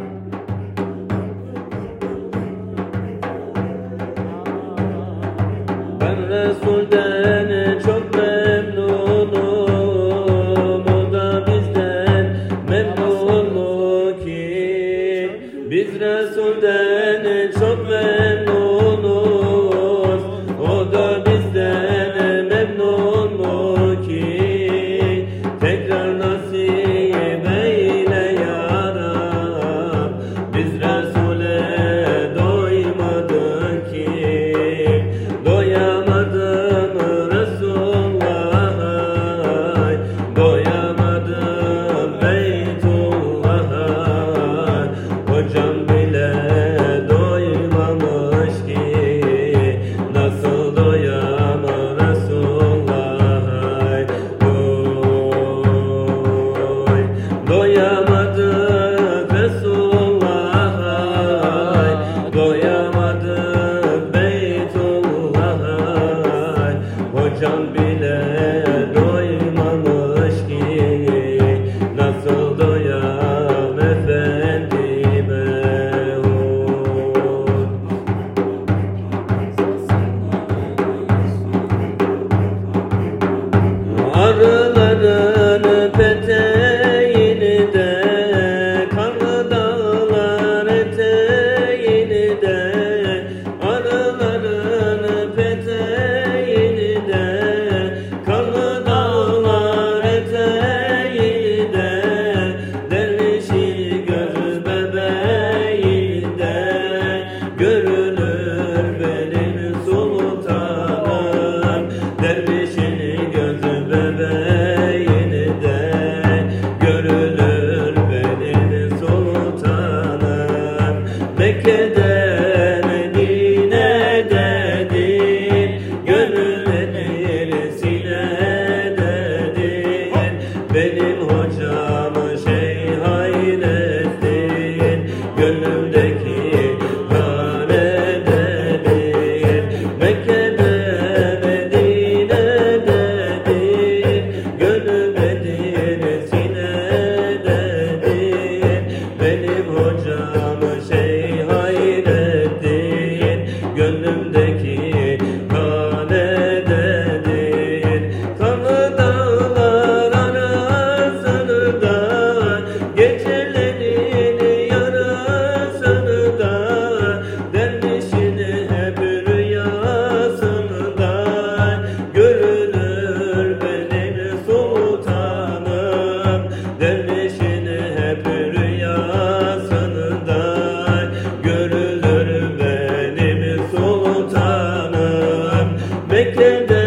Ben Resul'den çok memnunum, o da bizden memnun mu ki? Biz Resul'den çok memnunuz, o da bizden memnun mu ki? Tekrar nasip eyle ya Rab, biz Resul'e doymadık ki. Doyamadım Resulullah'a, doyamadım Beytullah'a. Hocam bile doymamış ki, nasıl doyam Resulullah'a? Doy, doyamadık Resulullah'a, doyamadık Beytullah'a. Hocam bile doymamış ki, nasıl doyam efendime? Arıların peteğinde, karlı dağlar eteğinde. Arıların peteğinde, karlı dağlar eteğinde. Dervişi göz bebeğinde, görülür benim sultanım. Dervişin göz bebeğinde, görülür benim sultanım. Mekke'de Medine'dedir, gönülleri sinededir. Benim hocam Şeyh Hayrettin, gönlümdeki hanededir. Mekke'de Medine'dedir, gönülleri sinededir. Benim hocam Şeyh Hayrettin, gönlümdeki hanededir. Kanlı dağlar arasında, gecelerin yarısında. Dervişin hep rüyasında, görülür benim sultanım. Dervişin hep rüyasında, görülür benim sultanım. Mekke'de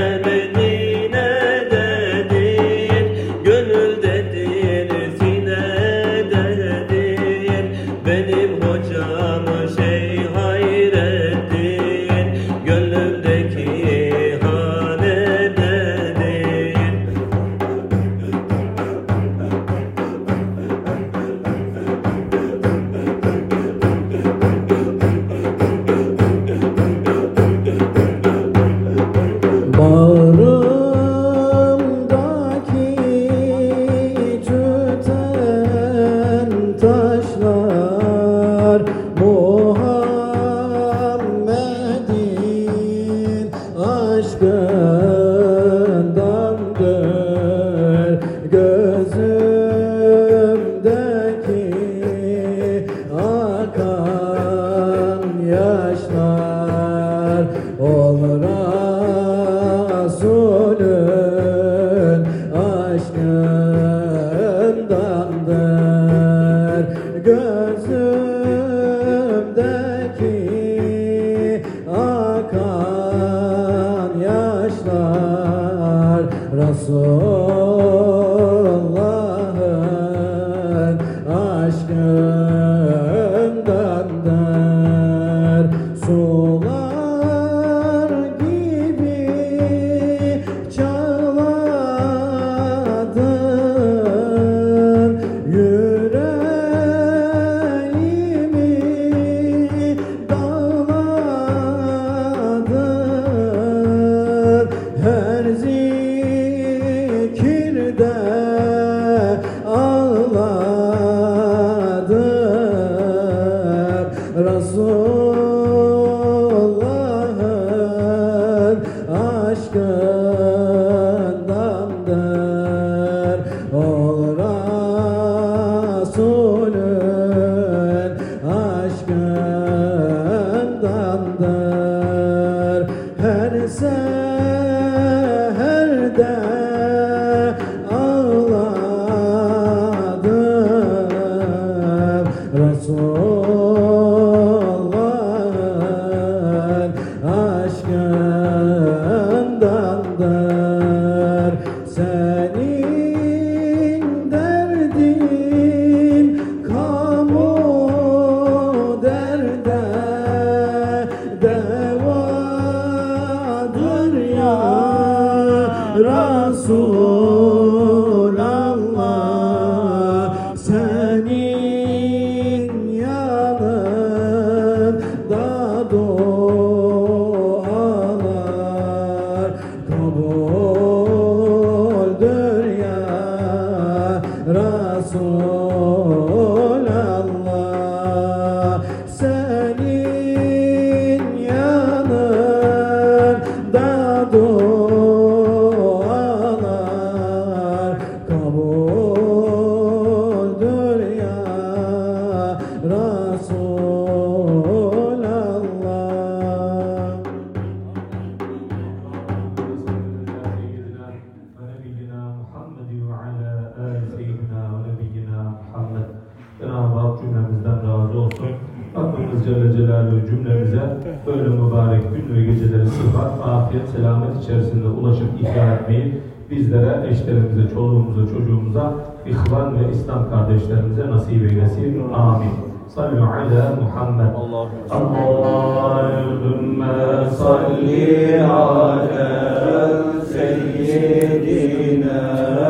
Medine'dedir, gönüldedir sinededir. Benim hocam Şeyh Hayrettin, gönlümdeki hanededir. Bağrımdaki tüten taşlar Muhammed'in aşkındandır. Gözümdeki akan yaşlar ol Resulün aşkındandır. Gözümdeki akan yaşlar Resulullah'ın aşkındandır. Sular gibi çağladın yüreğimi, dağladın. Her zikirde ağladım. Resulullah'ın aşkındandır. Ol Resulün aşkındandır. Her seherde ağladım. Resulullah'ın aşkındandır. Senin derdin kamu derde devadır ya Resulallah. Senin yanında dualar kabuldür ya Resulallah. Senin yanında dualar kabuldür ya Resulallah. Cenab-ı Hak cümlemizden razı olsun. Rabbimiz Celle Celaluhu cümlemize böyle mübarek gün ve geceleri sıhhat, afiyet, selamet içerisinde ulaşıp ihya etmeyi bizlere, eşlerimize, çoluğumuza, çocuğumuza, ihvan ve İslam kardeşlerimize nasip eylesin. Amin. Sallu ala Muhammed. Allahümme salli ala seyyidina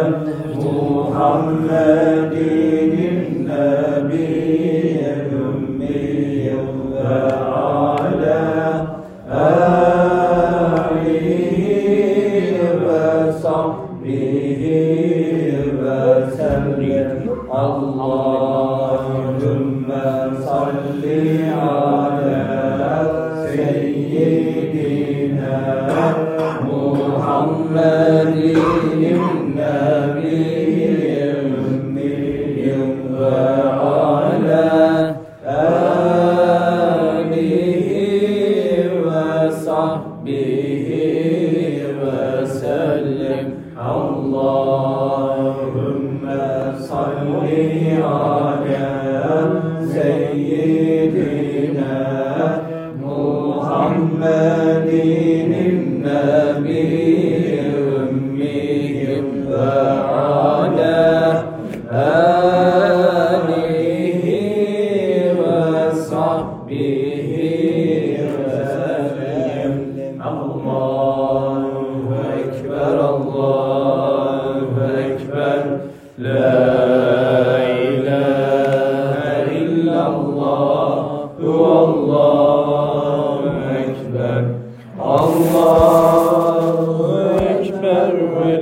Muhammedin nebiyyil ümmiy ve ala alihi ve sahbihi ve sellim. Allahümme salli ala seyyidina Muhammedin nebiyyil ümmiy ve ala alihi ve sahbihi ve sellim. Allahümme salli ala seyyidina Muhammedin nebiyyil ümmiy ve ala alihi ve sahbihi